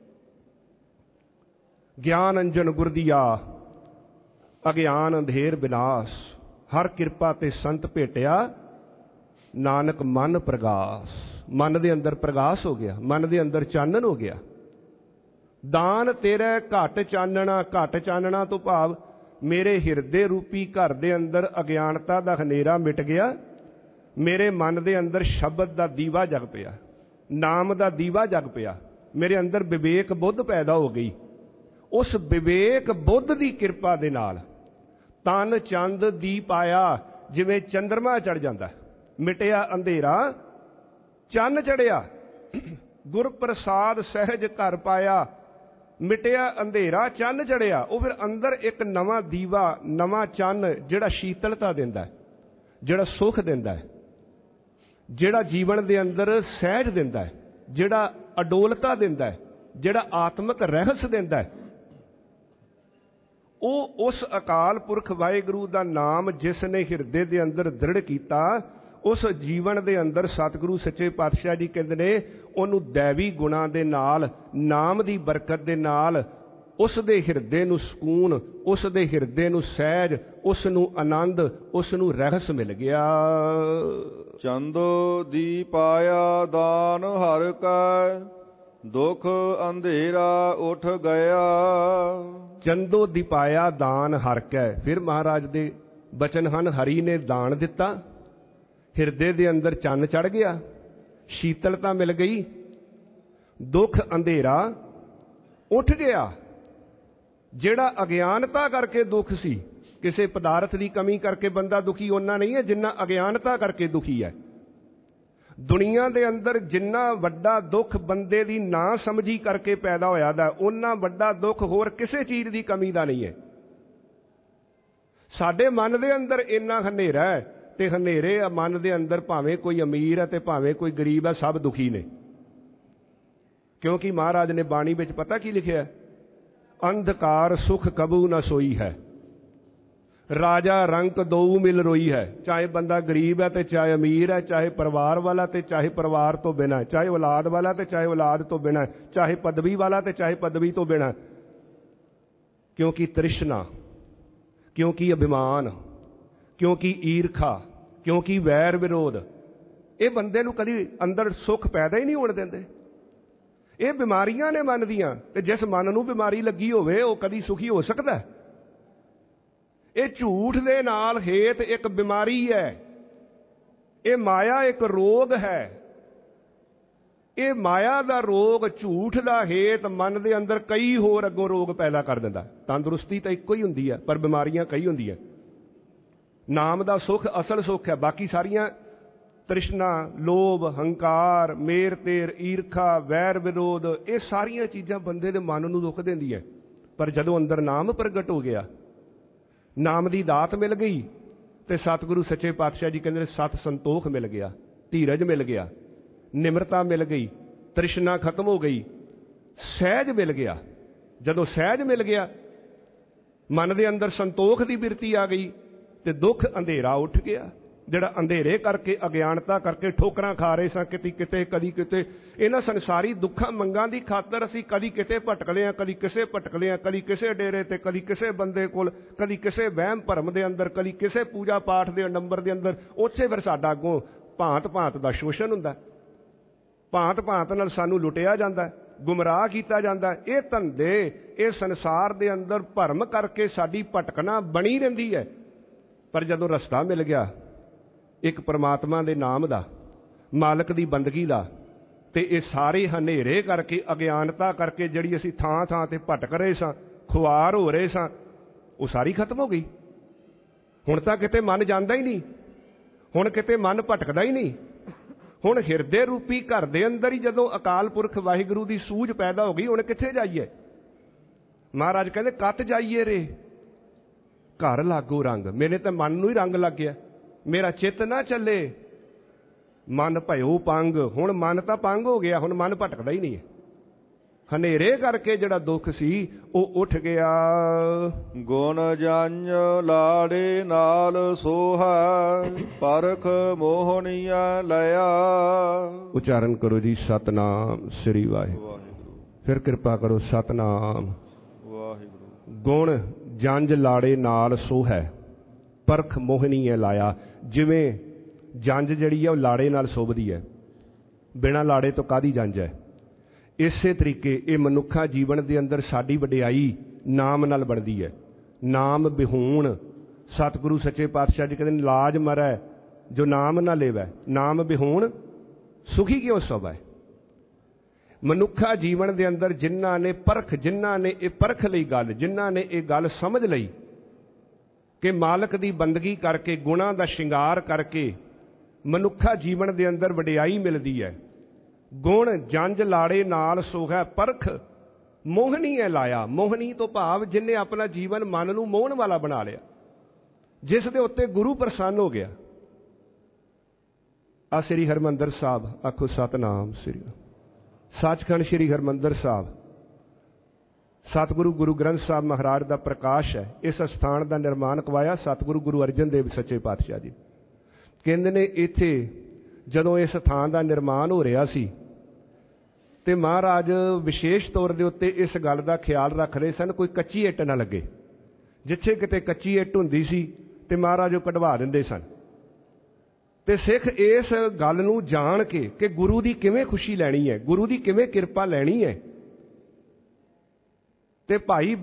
ਗਿਆਨ ਅੰਜਨ ਗੁਰ ਦੀਆ, ਅਗਿਆਨ ਅੰਧੇਰ ਵਿਨਾਸ਼, ਹਰ ਕਿਰਪਾ ਤੇ ਸੰਤ ਭੇਟਿਆ, ਨਾਨਕ ਮਨ ਪ੍ਰਗਾਸ। ਮਨ ਦੇ ਅੰਦਰ ਪ੍ਰਗਾਸ ਹੋ ਗਿਆ, ਮਨ ਦੇ ਅੰਦਰ ਚਾਨਣ ਹੋ ਗਿਆ। ਦਾਨ ਤੇਰਾ ਘੱਟ ਚਾਨਣਾ। ਘੱਟ ਚਾਨਣਾ ਤੋਂ ਭਾਵ ਮੇਰੇ ਹਿਰਦੇ ਰੂਪੀ ਘਰ ਦੇ ਅੰਦਰ ਅਗਿਆਨਤਾ ਦਾ ਹਨੇਰਾ ਮਿਟ ਗਿਆ, ਮੇਰੇ ਮਨ ਦੇ ਅੰਦਰ ਸ਼ਬਦ ਦਾ ਦੀਵਾ ਜਗ ਪਿਆ, ਨਾਮ ਦਾ ਦੀਵਾ ਜਗ ਪਿਆ, ਮੇਰੇ ਅੰਦਰ ਵਿਵੇਕ ਬੁੱਧ ਪੈਦਾ ਹੋ ਗਈ। ਉਸ ਵਿਵੇਕ ਬੁੱਧ ਦੀ ਕਿਰਪਾ ਦੇ ਨਾਲ ਤਨ ਚੰਦ ਦੀਪ ਆਇਆ। ਜਿਵੇਂ ਚੰਦਰਮਾ ਚੜ ਜਾਂਦਾ, ਮਿਟਿਆ ਅੰਧੇਰਾ, ਚੰਨ ਚੜਿਆ। ਗੁਰ ਪ੍ਰਸਾਦ ਸਹਿਜ ਘਰ ਪਾਇਆ, ਮਿਟਿਆ ਅੰਧੇਰਾ, ਚੰਨ ਚੜਿਆ। ਉਹ ਫਿਰ ਅੰਦਰ ਇੱਕ ਨਵਾਂ ਦੀਵਾ, ਨਵਾਂ ਚੰਨ, ਜਿਹੜਾ ਸ਼ੀਤਲਤਾ ਦਿੰਦਾ, ਜਿਹੜਾ ਸੁੱਖ ਦਿੰਦਾ, ਜਿਹੜਾ ਜੀਵਨ ਦੇ ਅੰਦਰ ਸਹਿਜ ਦਿੰਦਾ, ਜਿਹੜਾ ਅਡੋਲਤਾ ਦਿੰਦਾ, ਜਿਹੜਾ ਆਤਮਿਕ ਰਹਿਸ ਦਿੰਦਾ, ਉਹ ਉਸ ਅਕਾਲ ਪੁਰਖ ਵਾਹਿਗੁਰੂ ਦਾ ਨਾਮ ਜਿਸ ਨੇ ਹਿਰਦੇ ਦੇ ਅੰਦਰ ਦ੍ਰਿੜ ਕੀਤਾ, ਉਸ ਜੀਵਨ ਦੇ ਅੰਦਰ ਸਤਿਗੁਰੂ ਸੱਚੇ ਪਾਤਸ਼ਾਹ ਜੀ ਕਹਿੰਦੇ ਨੇ ਉਹਨੂੰ ਦੈਵੀ ਗੁਣਾਂ ਦੇ ਨਾਲ, ਨਾਮ ਦੀ ਬਰਕਤ ਦੇ ਨਾਲ ਉਸ ਦੇ ਹਿਰਦੇ ਨੂੰ ਸਕੂਨ, ਉਸ ਦੇ ਹਿਰਦੇ ਨੂੰ ਸਹਿਜ, ਉਸ ਨੂੰ ਆਨੰਦ, ਉਸ ਨੂੰ ਰਹਿਸ ਮਿਲ ਗਿਆ। ਚੰਦੋ ਦੀ ਪਾਇਆ ਦਾਨ ਹਰ ਕੈ, ਦੁਖ ਅੰਧੇਰਾ ਉੱਠ ਗਿਆ। ਚੰਦੋ ਦੀ ਪਾਇਆ ਦਾਨ ਹਰ ਕੈ। ਫਿਰ ਮਹਾਰਾਜ ਦੇ ਬਚਨ ਹਨ, ਹਰੀ ਨੇ ਦਾਨ ਦਿੱਤਾ, ਹਿਰਦੇ ਦੇ ਅੰਦਰ ਚੰਨ ਚੜ੍ਹ ਗਿਆ, ਸ਼ੀਤਲਤਾ ਮਿਲ ਗਈ, ਦੁੱਖ ਅੰਧੇਰਾ ਉੱਠ ਗਿਆ। ਜਿਹੜਾ ਅਗਿਆਨਤਾ ਕਰਕੇ ਦੁੱਖ ਸੀ, ਕਿਸੇ ਪਦਾਰਥ ਦੀ ਕਮੀ ਕਰਕੇ ਬੰਦਾ ਦੁਖੀ ਓਨਾ ਨਹੀਂ ਹੈ ਜਿੰਨਾ ਅਗਿਆਨਤਾ ਕਰਕੇ ਦੁਖੀ ਹੈ। ਦੁਨੀਆ ਦੇ ਅੰਦਰ ਜਿੰਨਾ ਵੱਡਾ ਦੁੱਖ ਬੰਦੇ ਦੀ ਨਾ ਸਮਝੀ ਕਰਕੇ ਪੈਦਾ ਹੋਇਆ ਦਾ, ਓਨਾ ਵੱਡਾ ਦੁੱਖ ਹੋਰ ਕਿਸੇ ਚੀਜ਼ ਦੀ ਕਮੀ ਦਾ ਨਹੀਂ ਹੈ। ਸਾਡੇ ਮਨ ਦੇ ਅੰਦਰ ਇੰਨਾ ਹਨੇਰਾ ਹੈ, ਤੇ ਹਨੇਰੇ ਮਨ ਦੇ ਅੰਦਰ ਭਾਵੇਂ ਕੋਈ ਅਮੀਰ ਹੈ ਤੇ ਭਾਵੇਂ ਕੋਈ ਗਰੀਬ ਹੈ, ਸਭ ਦੁਖੀ ਨੇ। ਕਿਉਂਕਿ ਮਹਾਰਾਜ ਨੇ ਬਾਣੀ ਵਿੱਚ ਪਤਾ ਕੀ ਲਿਖਿਆ? ਅੰਧਕਾਰ ਸੁਖ ਕਬੂ ਨਾ ਸੋਈ ਹੈ, ਰਾਜਾ ਰੰਕ ਦੋਊ ਮਿਲ ਰੋਈ ਹੈ। ਚਾਹੇ ਬੰਦਾ ਗਰੀਬ ਹੈ ਤੇ ਚਾਹੇ ਅਮੀਰ ਹੈ, ਚਾਹੇ ਪਰਿਵਾਰ ਵਾਲਾ ਤੇ ਚਾਹੇ ਪਰਿਵਾਰ ਤੋਂ ਬਿਨਾਂ, ਚਾਹੇ ਔਲਾਦ ਵਾਲਾ ਤੇ ਚਾਹੇ ਔਲਾਦ ਤੋਂ ਬਿਨਾਂ, ਚਾਹੇ ਪਦਵੀ ਵਾਲਾ ਤੇ ਚਾਹੇ ਪਦਵੀ ਤੋਂ ਬਿਨਾਂ। ਕਿਉਂਕਿ ਤ੍ਰਿਸ਼ਨਾ, ਕਿਉਂਕਿ ਅਭਿਮਾਨ, ਕਿਉਂਕਿ ਈਰਖਾ, ਕਿਉਂਕਿ ਵੈਰ ਵਿਰੋਧ, ਇਹ ਬੰਦੇ ਨੂੰ ਕਦੀ ਅੰਦਰ ਸੁੱਖ ਪੈਦਾ ਹੀ ਨਹੀਂ ਹੋਣ ਦਿੰਦੇ। ਇਹ ਬਿਮਾਰੀਆਂ ਨੇ ਮਨ ਦੀਆਂ, ਤੇ ਜਿਸ ਮਨ ਨੂੰ ਬਿਮਾਰੀ ਲੱਗੀ ਹੋਵੇ ਉਹ ਕਦੀ ਸੁਖੀ ਹੋ ਸਕਦਾ? ਇਹ ਝੂਠ ਦੇ ਨਾਲ ਹੇਤ ਇੱਕ ਬਿਮਾਰੀ ਹੈ, ਇਹ ਮਾਇਆ ਇੱਕ ਰੋਗ ਹੈ। ਇਹ ਮਾਇਆ ਦਾ ਰੋਗ, ਝੂਠ ਦਾ ਹੇਤ ਮਨ ਦੇ ਅੰਦਰ ਕਈ ਹੋਰ ਅੱਗੋਂ ਰੋਗ ਪੈਦਾ ਕਰ ਦਿੰਦਾ। ਤੰਦਰੁਸਤੀ ਤਾਂ ਇੱਕੋ ਹੀ ਹੁੰਦੀ ਹੈ, ਪਰ ਬਿਮਾਰੀਆਂ ਕਈ ਹੁੰਦੀਆਂ। ਨਾਮ ਦਾ ਸੁੱਖ ਅਸਲ ਸੁੱਖ ਹੈ, ਬਾਕੀ ਸਾਰੀਆਂ ਤ੍ਰਿਸ਼ਨਾ, ਲੋਭ, ਹੰਕਾਰ, ਮੇਰ ਤੇਰ, ਈਰਖਾ, ਵੈਰ ਵਿਰੋਧ, ਇਹ ਸਾਰੀਆਂ ਚੀਜ਼ਾਂ ਬੰਦੇ ਦੇ ਮਨ ਨੂੰ ਦੁੱਖ ਦਿੰਦੀਆਂ। ਪਰ ਜਦੋਂ ਅੰਦਰ ਨਾਮ ਪ੍ਰਗਟ ਹੋ ਗਿਆ, ਨਾਮ ਦੀ ਦਾਤ ਮਿਲ ਗਈ, ਤੇ ਸਤਿਗੁਰੂ ਸੱਚੇ ਪਾਤਸ਼ਾਹ ਜੀ ਕਹਿੰਦੇ ਨੇ ਸਤ ਸੰਤੋਖ ਮਿਲ ਗਿਆ, ਧੀਰਜ ਮਿਲ ਗਿਆ, ਨਿਮਰਤਾ ਮਿਲ ਗਈ, ਤ੍ਰਿਸ਼ਨਾ ਖਤਮ ਹੋ ਗਈ, ਸਹਿਜ ਮਿਲ ਗਿਆ। ਜਦੋਂ ਸਹਿਜ ਮਿਲ ਗਿਆ, ਮਨ ਦੇ ਅੰਦਰ ਸੰਤੋਖ ਦੀ ਬਿਰਤੀ ਆ ਗਈ, ਤੇ ਦੁੱਖ ਅੰਧੇਰਾ ਉੱਠ ਗਿਆ। ਜਿਹੜਾ ਅੰਧੇਰੇ ਕਰਕੇ, ਅਗਿਆਨਤਾ ਕਰਕੇ ਠੋਕਰਾਂ ਖਾ ਰਹੇ ਸਾਂ, ਕਿਤੇ ਕਿਤੇ ਕਦੀ ਕਿਤੇ, ਇਹਨਾਂ ਸੰਸਾਰੀ ਦੁੱਖਾਂ ਮੰਗਾਂ ਦੀ ਖਾਤਰ ਅਸੀਂ ਕਦੀ ਕਿਤੇ ਭਟਕਦੇ ਹਾਂ, ਕਦੀ ਕਿਸੇ ਭਟਕਦੇ ਹਾਂ, ਕਦੀ ਕਿਸੇ ਡੇਰੇ ਤੇ, ਕਦੀ ਕਿਸੇ ਬੰਦੇ ਕੋਲ, ਕਦੀ ਕਿਸੇ ਵਹਿਮ ਭਰਮ ਦੇ ਅੰਦਰ, ਕਦੀ ਕਿਸੇ ਪੂਜਾ ਪਾਠ ਦੇ ਨੰਬਰ ਦੇ ਅੰਦਰ। ਉੱਥੇ ਫਿਰ ਸਾਡਾ ਅੱਗੋਂ ਭਾਂਤ ਭਾਂਤ ਦਾ ਸ਼ੋਸ਼ਣ ਹੁੰਦਾ, ਭਾਂਤ ਭਾਂਤ ਨਾਲ ਸਾਨੂੰ ਲੁੱਟਿਆ ਜਾਂਦਾ, ਗੁੰਮਰਾਹ ਕੀਤਾ ਜਾਂਦਾ। ਇਹ ਧੰਦੇ, ਇਹ ਸੰਸਾਰ ਦੇ ਅੰਦਰ ਭਰਮ ਕਰਕੇ ਸਾਡੀ ਭਟਕਣਾ ਬਣੀ ਰਹਿੰਦੀ ਹੈ। ਪਰ ਜਦੋਂ ਰਸਤਾ ਮਿਲ ਗਿਆ ਇੱਕ ਪਰਮਾਤਮਾ ਦੇ ਨਾਮ ਦਾ, ਮਾਲਕ ਦੀ ਬੰਦਗੀ ਦਾ, ਤੇ ਇਹ ਸਾਰੇ ਹਨੇਰੇ ਕਰਕੇ, ਅਗਿਆਨਤਾ ਕਰਕੇ ਜਿਹੜੀ ਅਸੀਂ ਥਾਂ ਥਾਂ ਤੇ ਭਟਕ ਰਹੇ ਸਾਂ, ਖੁਆਰ ਹੋ ਰਹੇ ਸਾਂ, ਉਹ ਸਾਰੀ ਖਤਮ ਹੋ ਗਈ। ਹੁਣ ਤਾਂ ਕਿਤੇ ਮਨ ਜਾਂਦਾ ਹੀ ਨਹੀਂ, ਹੁਣ ਕਿਤੇ ਮਨ ਭਟਕਦਾ ਹੀ ਨਹੀਂ। ਹੁਣ ਹਿਰਦੇ ਰੂਪੀ ਘਰ ਦੇ ਅੰਦਰ ਹੀ ਜਦੋਂ ਅਕਾਲ ਪੁਰਖ ਵਾਹਿਗੁਰੂ ਦੀ ਸੂਝ ਪੈਦਾ ਹੋ ਗਈ, ਹੁਣ ਕਿੱਥੇ ਜਾਈਏ? ਮਹਾਰਾਜ ਕਹਿੰਦੇ ਕੱਤ ਜਾਈਏ ਰੇ ਘਰ ਲਾਗੋ ਰੰਗ। ਮੇਰੇ ਤਾਂ ਮਨ ਨੂੰ ਹੀ ਰੰਗ ਲੱਗ ਗਿਆ, ਮੇਰਾ ਚਿੱਤ ਨਾ ਚੱਲੇ, ਮਨ ਭਇਓ ਪੰਗ। ਹੁਣ ਮਨ ਤਾਂ ਪੰਗ ਹੋ ਗਿਆ, ਹੁਣ ਮਨ ਭਟਕਦਾ ਹੀ ਨਹੀਂ ਹੈ। ਹਨੇਰੇ ਕਰਕੇ ਜਿਹੜਾ ਦੁੱਖ ਸੀ ਉਹ ਉੱਠ ਗਿਆ। ਗੁਣ ਜੰਝ ਲਾੜੇ ਨਾਲ ਸੋਹਾ, ਪਰਖ ਮੋਹਣੀਆਂ ਲਿਆ। ਉਚਾਰਨ ਕਰੋ ਜੀ, ਸਤਨਾਮ ਸ੍ਰੀ ਵਾਹਿਗੁਰੂ। ਫਿਰ ਕਿਰਪਾ ਕਰੋ, ਸਤਨਾਮ ਵਾਹਿਗੁਰੂ। ਗੁਣ ਜੰਝ ਲਾੜੇ ਨਾਲ ਸੋਹੈ, ਪਰਖ ਮੋਹਣੀਏ ਲਾਇਆ। ਜਿਵੇਂ ਜੰਝ ਜਿਹੜੀ ਹੈ ਉਹ ਲਾੜੇ ਨਾਲ ਸੋਭਦੀ ਹੈ, ਬਿਨਾਂ ਲਾੜੇ ਤੋਂ ਕਾਹਦੀ ਜੰਝ ਹੈ। ਇਸੇ ਤਰੀਕੇ ਇਹ ਮਨੁੱਖਾ ਜੀਵਨ ਦੇ ਅੰਦਰ ਸਾਡੀ ਵਡਿਆਈ ਨਾਮ ਨਾਲ ਬਣਦੀ ਹੈ। ਨਾਮ ਬਿਹੂਣ, ਸਤਿਗੁਰੂ ਸੱਚੇ ਪਾਤਸ਼ਾਹ ਜੀ ਕਹਿੰਦੇ ਲਾਜ ਮਰੈ ਜੋ ਨਾਮ ਨਾ ਲੇਵੈ, ਨਾਮ ਬਿਹੂਣ ਸੁਖੀ ਕਿਉ ਸਭੈ। ਮਨੁੱਖਾ ਜੀਵਨ ਦੇ ਅੰਦਰ ਜਿਨ੍ਹਾਂ ਨੇ ਪਰਖ, ਜਿਨ੍ਹਾਂ ਨੇ ਇਹ ਪਰਖ ਲਈ ਗੱਲ, ਜਿਨ੍ਹਾਂ ਨੇ ਇਹ ਗੱਲ ਸਮਝ ਲਈ ਕਿ ਮਾਲਕ ਦੀ ਬੰਦਗੀ ਕਰਕੇ, ਗੁਣਾਂ ਦਾ ਸ਼ਿੰਗਾਰ ਕਰਕੇ ਮਨੁੱਖਾ ਜੀਵਨ ਦੇ ਅੰਦਰ ਵਡਿਆਈ ਮਿਲਦੀ ਹੈ। ਗੁਣ ਜੰਝ ਲਾੜੇ ਨਾਲ ਸੋਹੈ, ਪਰਖ ਮੋਹਣੀ ਹੈ ਲਾਇਆ। ਮੋਹਣੀ ਤੋਂ ਭਾਵ ਜਿਹਨੇ ਆਪਣਾ ਜੀਵਨ ਮਨ ਨੂੰ ਮੋਹਣ ਵਾਲਾ ਬਣਾ ਲਿਆ, ਜਿਸ ਦੇ ਉੱਤੇ ਗੁਰੂ ਪ੍ਰਸੰਨ ਹੋ ਗਿਆ। ਆ ਸ੍ਰੀ ਹਰਿਮੰਦਰ ਸਾਹਿਬ, ਆਖੋ ਸਤਨਾਮ ਸ੍ਰੀ। ਸੱਚਖੰਡ ਸ੍ਰੀ ਹਰਿਮੰਦਰ ਸਾਹਿਬ, ਸਤਿਗੁਰੂ ਗੁਰੂ ਗ੍ਰੰਥ ਸਾਹਿਬ ਮਹਾਰਾਜ ਦਾ ਪ੍ਰਕਾਸ਼ ਹੈ। ਇਸ ਸਥਾਨ ਦਾ ਨਿਰਮਾਣ ਕਰਵਾਇਆ ਸਤਿਗੁਰੂ ਗੁਰੂ ਅਰਜਨ ਦੇਵ ਸੱਚੇ ਪਾਤਸ਼ਾਹ ਜੀ। ਕਹਿੰਦੇ ਨੇ ਇੱਥੇ ਜਦੋਂ ਇਸ ਸਥਾਨ ਦਾ ਨਿਰਮਾਣ ਹੋ ਰਿਹਾ ਸੀ ਤੇ ਮਹਾਰਾਜ ਵਿਸ਼ੇਸ਼ ਤੌਰ ਦੇ ਉੱਤੇ ਇਸ ਗੱਲ ਦਾ ਖਿਆਲ ਰੱਖ ਰਹੇ ਸਨ ਕੋਈ ਕੱਚੀ ਇੱਟ ਨਾ ਲੱਗੇ। ਜਿੱਥੇ ਕਿਤੇ ਕੱਚੀ ਇੱਟ ਹੁੰਦੀ ਸੀ ਤੇ ਮਹਾਰਾਜ ਉਹ ਕਢਵਾ ਦਿੰਦੇ ਸਨ। ਤੇ ਸਿੱਖ ਇਸ ਗੱਲ ਨੂੰ ਜਾਣ ਕੇ ਕਿ ਗੁਰੂ ਦੀ ਕਿਵੇਂ ਖੁਸ਼ੀ ਲੈਣੀ ਹੈ, ਗੁਰੂ ਦੀ ਕਿਵੇਂ ਕਿਰਪਾ ਲੈਣੀ ਹੈ, ਤੇ ਭਾਈ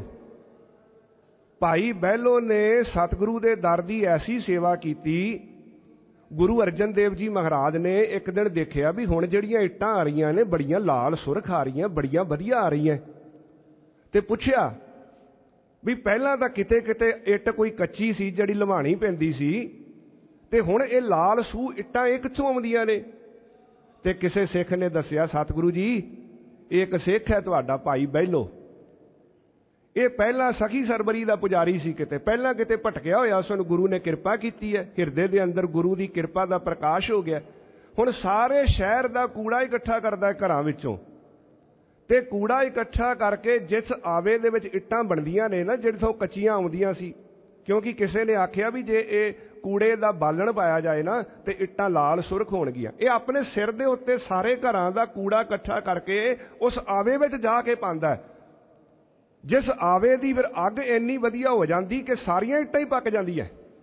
ਬਹਿਲੋ ਨੇ ਸਤਿਗੁਰੂ ਦੇ ਦਰ ਦੀ ਐਸੀ ਸੇਵਾ ਕੀਤੀ। ਗੁਰੂ ਅਰਜਨ ਦੇਵ ਜੀ ਮਹਾਰਾਜ ਨੇ ਇੱਕ ਦਿਨ ਦੇਖਿਆ ਵੀ ਹੁਣ ਜਿਹੜੀਆਂ ਇੱਟਾਂ ਆ ਰਹੀਆਂ ਨੇ ਬੜੀਆਂ ਲਾਲ ਸੁਰਖ ਆ ਰਹੀਆਂ, ਬੜੀਆਂ ਵਧੀਆ ਆ ਰਹੀਆਂ, ਤੇ ਪੁੱਛਿਆ ਵੀ ਪਹਿਲਾਂ ਤਾਂ ਕਿਤੇ ਕਿਤੇ ਇੱਟ ਕੋਈ ਕੱਚੀ ਸੀ ਜਿਹੜੀ ਲਵਾਣੀ ਪੈਂਦੀ ਸੀ, ਤੇ ਹੁਣ ਇਹ ਲਾਲ ਸੂ ਇੱਟਾਂ ਇਹ ਕਿੱਥੋਂ ਆਉਂਦੀਆਂ ਨੇ? ਤੇ ਕਿਸੇ ਸਿੱਖ ਨੇ ਦੱਸਿਆ, ਸਤਿਗੁਰੂ ਜੀ ਇਹ ਇੱਕ ਸਿੱਖ ਹੈ ਤੁਹਾਡਾ ਭਾਈ ਬਹਿਲੋ, ਇਹ ਪਹਿਲਾਂ ਸਖੀ ਸਰਬਰੀ ਦਾ ਪੁਜਾਰੀ ਸੀ, ਕਿਤੇ ਪਹਿਲਾਂ ਕਿਤੇ ਭਟਕਿਆ ਹੋਇਆ, ਉਸ ਨੂੰ ਗੁਰੂ ਨੇ ਕਿਰਪਾ ਕੀਤੀ ਹੈ, ਹਿਰਦੇ ਦੇ ਅੰਦਰ ਗੁਰੂ ਦੀ ਕਿਰਪਾ ਦਾ ਪ੍ਰਕਾਸ਼ ਹੋ ਗਿਆ। ਹੁਣ ਸਾਰੇ ਸ਼ਹਿਰ ਦਾ ਕੂੜਾ ਇਕੱਠਾ ਕਰਦਾ ਘਰਾਂ ਵਿੱਚੋਂ, ਤੇ ਕੂੜਾ ਇਕੱਠਾ ਕਰਕੇ ਜਿਸ ਆਵੇ ਦੇ ਵਿੱਚ ਇੱਟਾਂ ਬਣਦੀਆਂ ਨੇ ਨਾ, ਜਿੱਥੋਂ ਕੱਚੀਆਂ ਆਉਂਦੀਆਂ ਸੀ, ਕਿਉਂਕਿ ਕਿਸੇ ਨੇ ਆਖਿਆ ਵੀ ਜੇ ਇਹ ਕੂੜੇ ਦਾ ਬਾਲਣ ਪਾਇਆ ਜਾਏ ਨਾ ਤੇ ਇੱਟਾਂ ਲਾਲ ਸੁਰਖ ਹੋਣਗੀਆਂ। ਇਹ ਆਪਣੇ ਸਿਰ ਦੇ ਉੱਤੇ ਸਾਰੇ ਘਰਾਂ ਦਾ ਕੂੜਾ ਇਕੱਠਾ ਕਰਕੇ ਉਸ ਆਵੇ ਵਿੱਚ ਜਾ ਕੇ ਪਾਉਂਦਾ, ਜਿਸ ਆਵੇ ਦੀ ਫਿਰ ਅੱਗ ਇੰਨੀ ਵਧੀਆ ਹੋ ਜਾਂਦੀ ਕਿ ਸਾਰੀਆਂ ਇੱਟਾਂ ਹੀ ਪੱਕ ਜਾਂਦੀਆਂ।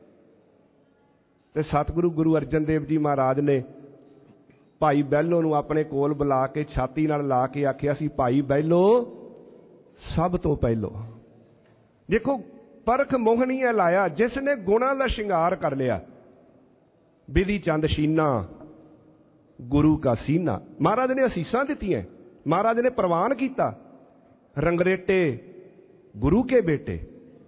ਤੇ ਸਤਿਗੁਰੂ ਗੁਰੂ ਅਰਜਨ ਦੇਵ ਜੀ ਮਹਾਰਾਜ ਨੇ ਭਾਈ ਬਹਿਲੋ ਨੂੰ ਆਪਣੇ ਕੋਲ ਬੁਲਾ ਕੇ ਛਾਤੀ ਨਾਲ ਲਾ ਕੇ ਆਖਿਆ ਸੀ, ਭਾਈ ਬਹਿਲੋ ਸਭ ਤੋਂ ਪਹਿਲੋ ਦੇਖੋ ਪਰਖ ਮੋਹਣੀਆਂ ਲਾਇਆ, ਜਿਸ ਨੇ ਗੁਣਾਂ ਦਾ ਸ਼ਿੰਗਾਰ ਕਰ ਲਿਆ, ਬਿਧੀ ਚੰਦ ਸ਼ੀਨਾ ਗੁਰੂ ਕਾ ਸੀਨਾ। ਮਹਾਰਾਜ ਨੇ ਅਸੀਸਾਂ ਦਿੱਤੀਆਂ, ਮਹਾਰਾਜ ਨੇ ਪ੍ਰਵਾਨ ਕੀਤਾ, ਰੰਗਰੇਟੇ ਗੁਰੂ ਕੇ ਬੇਟੇ।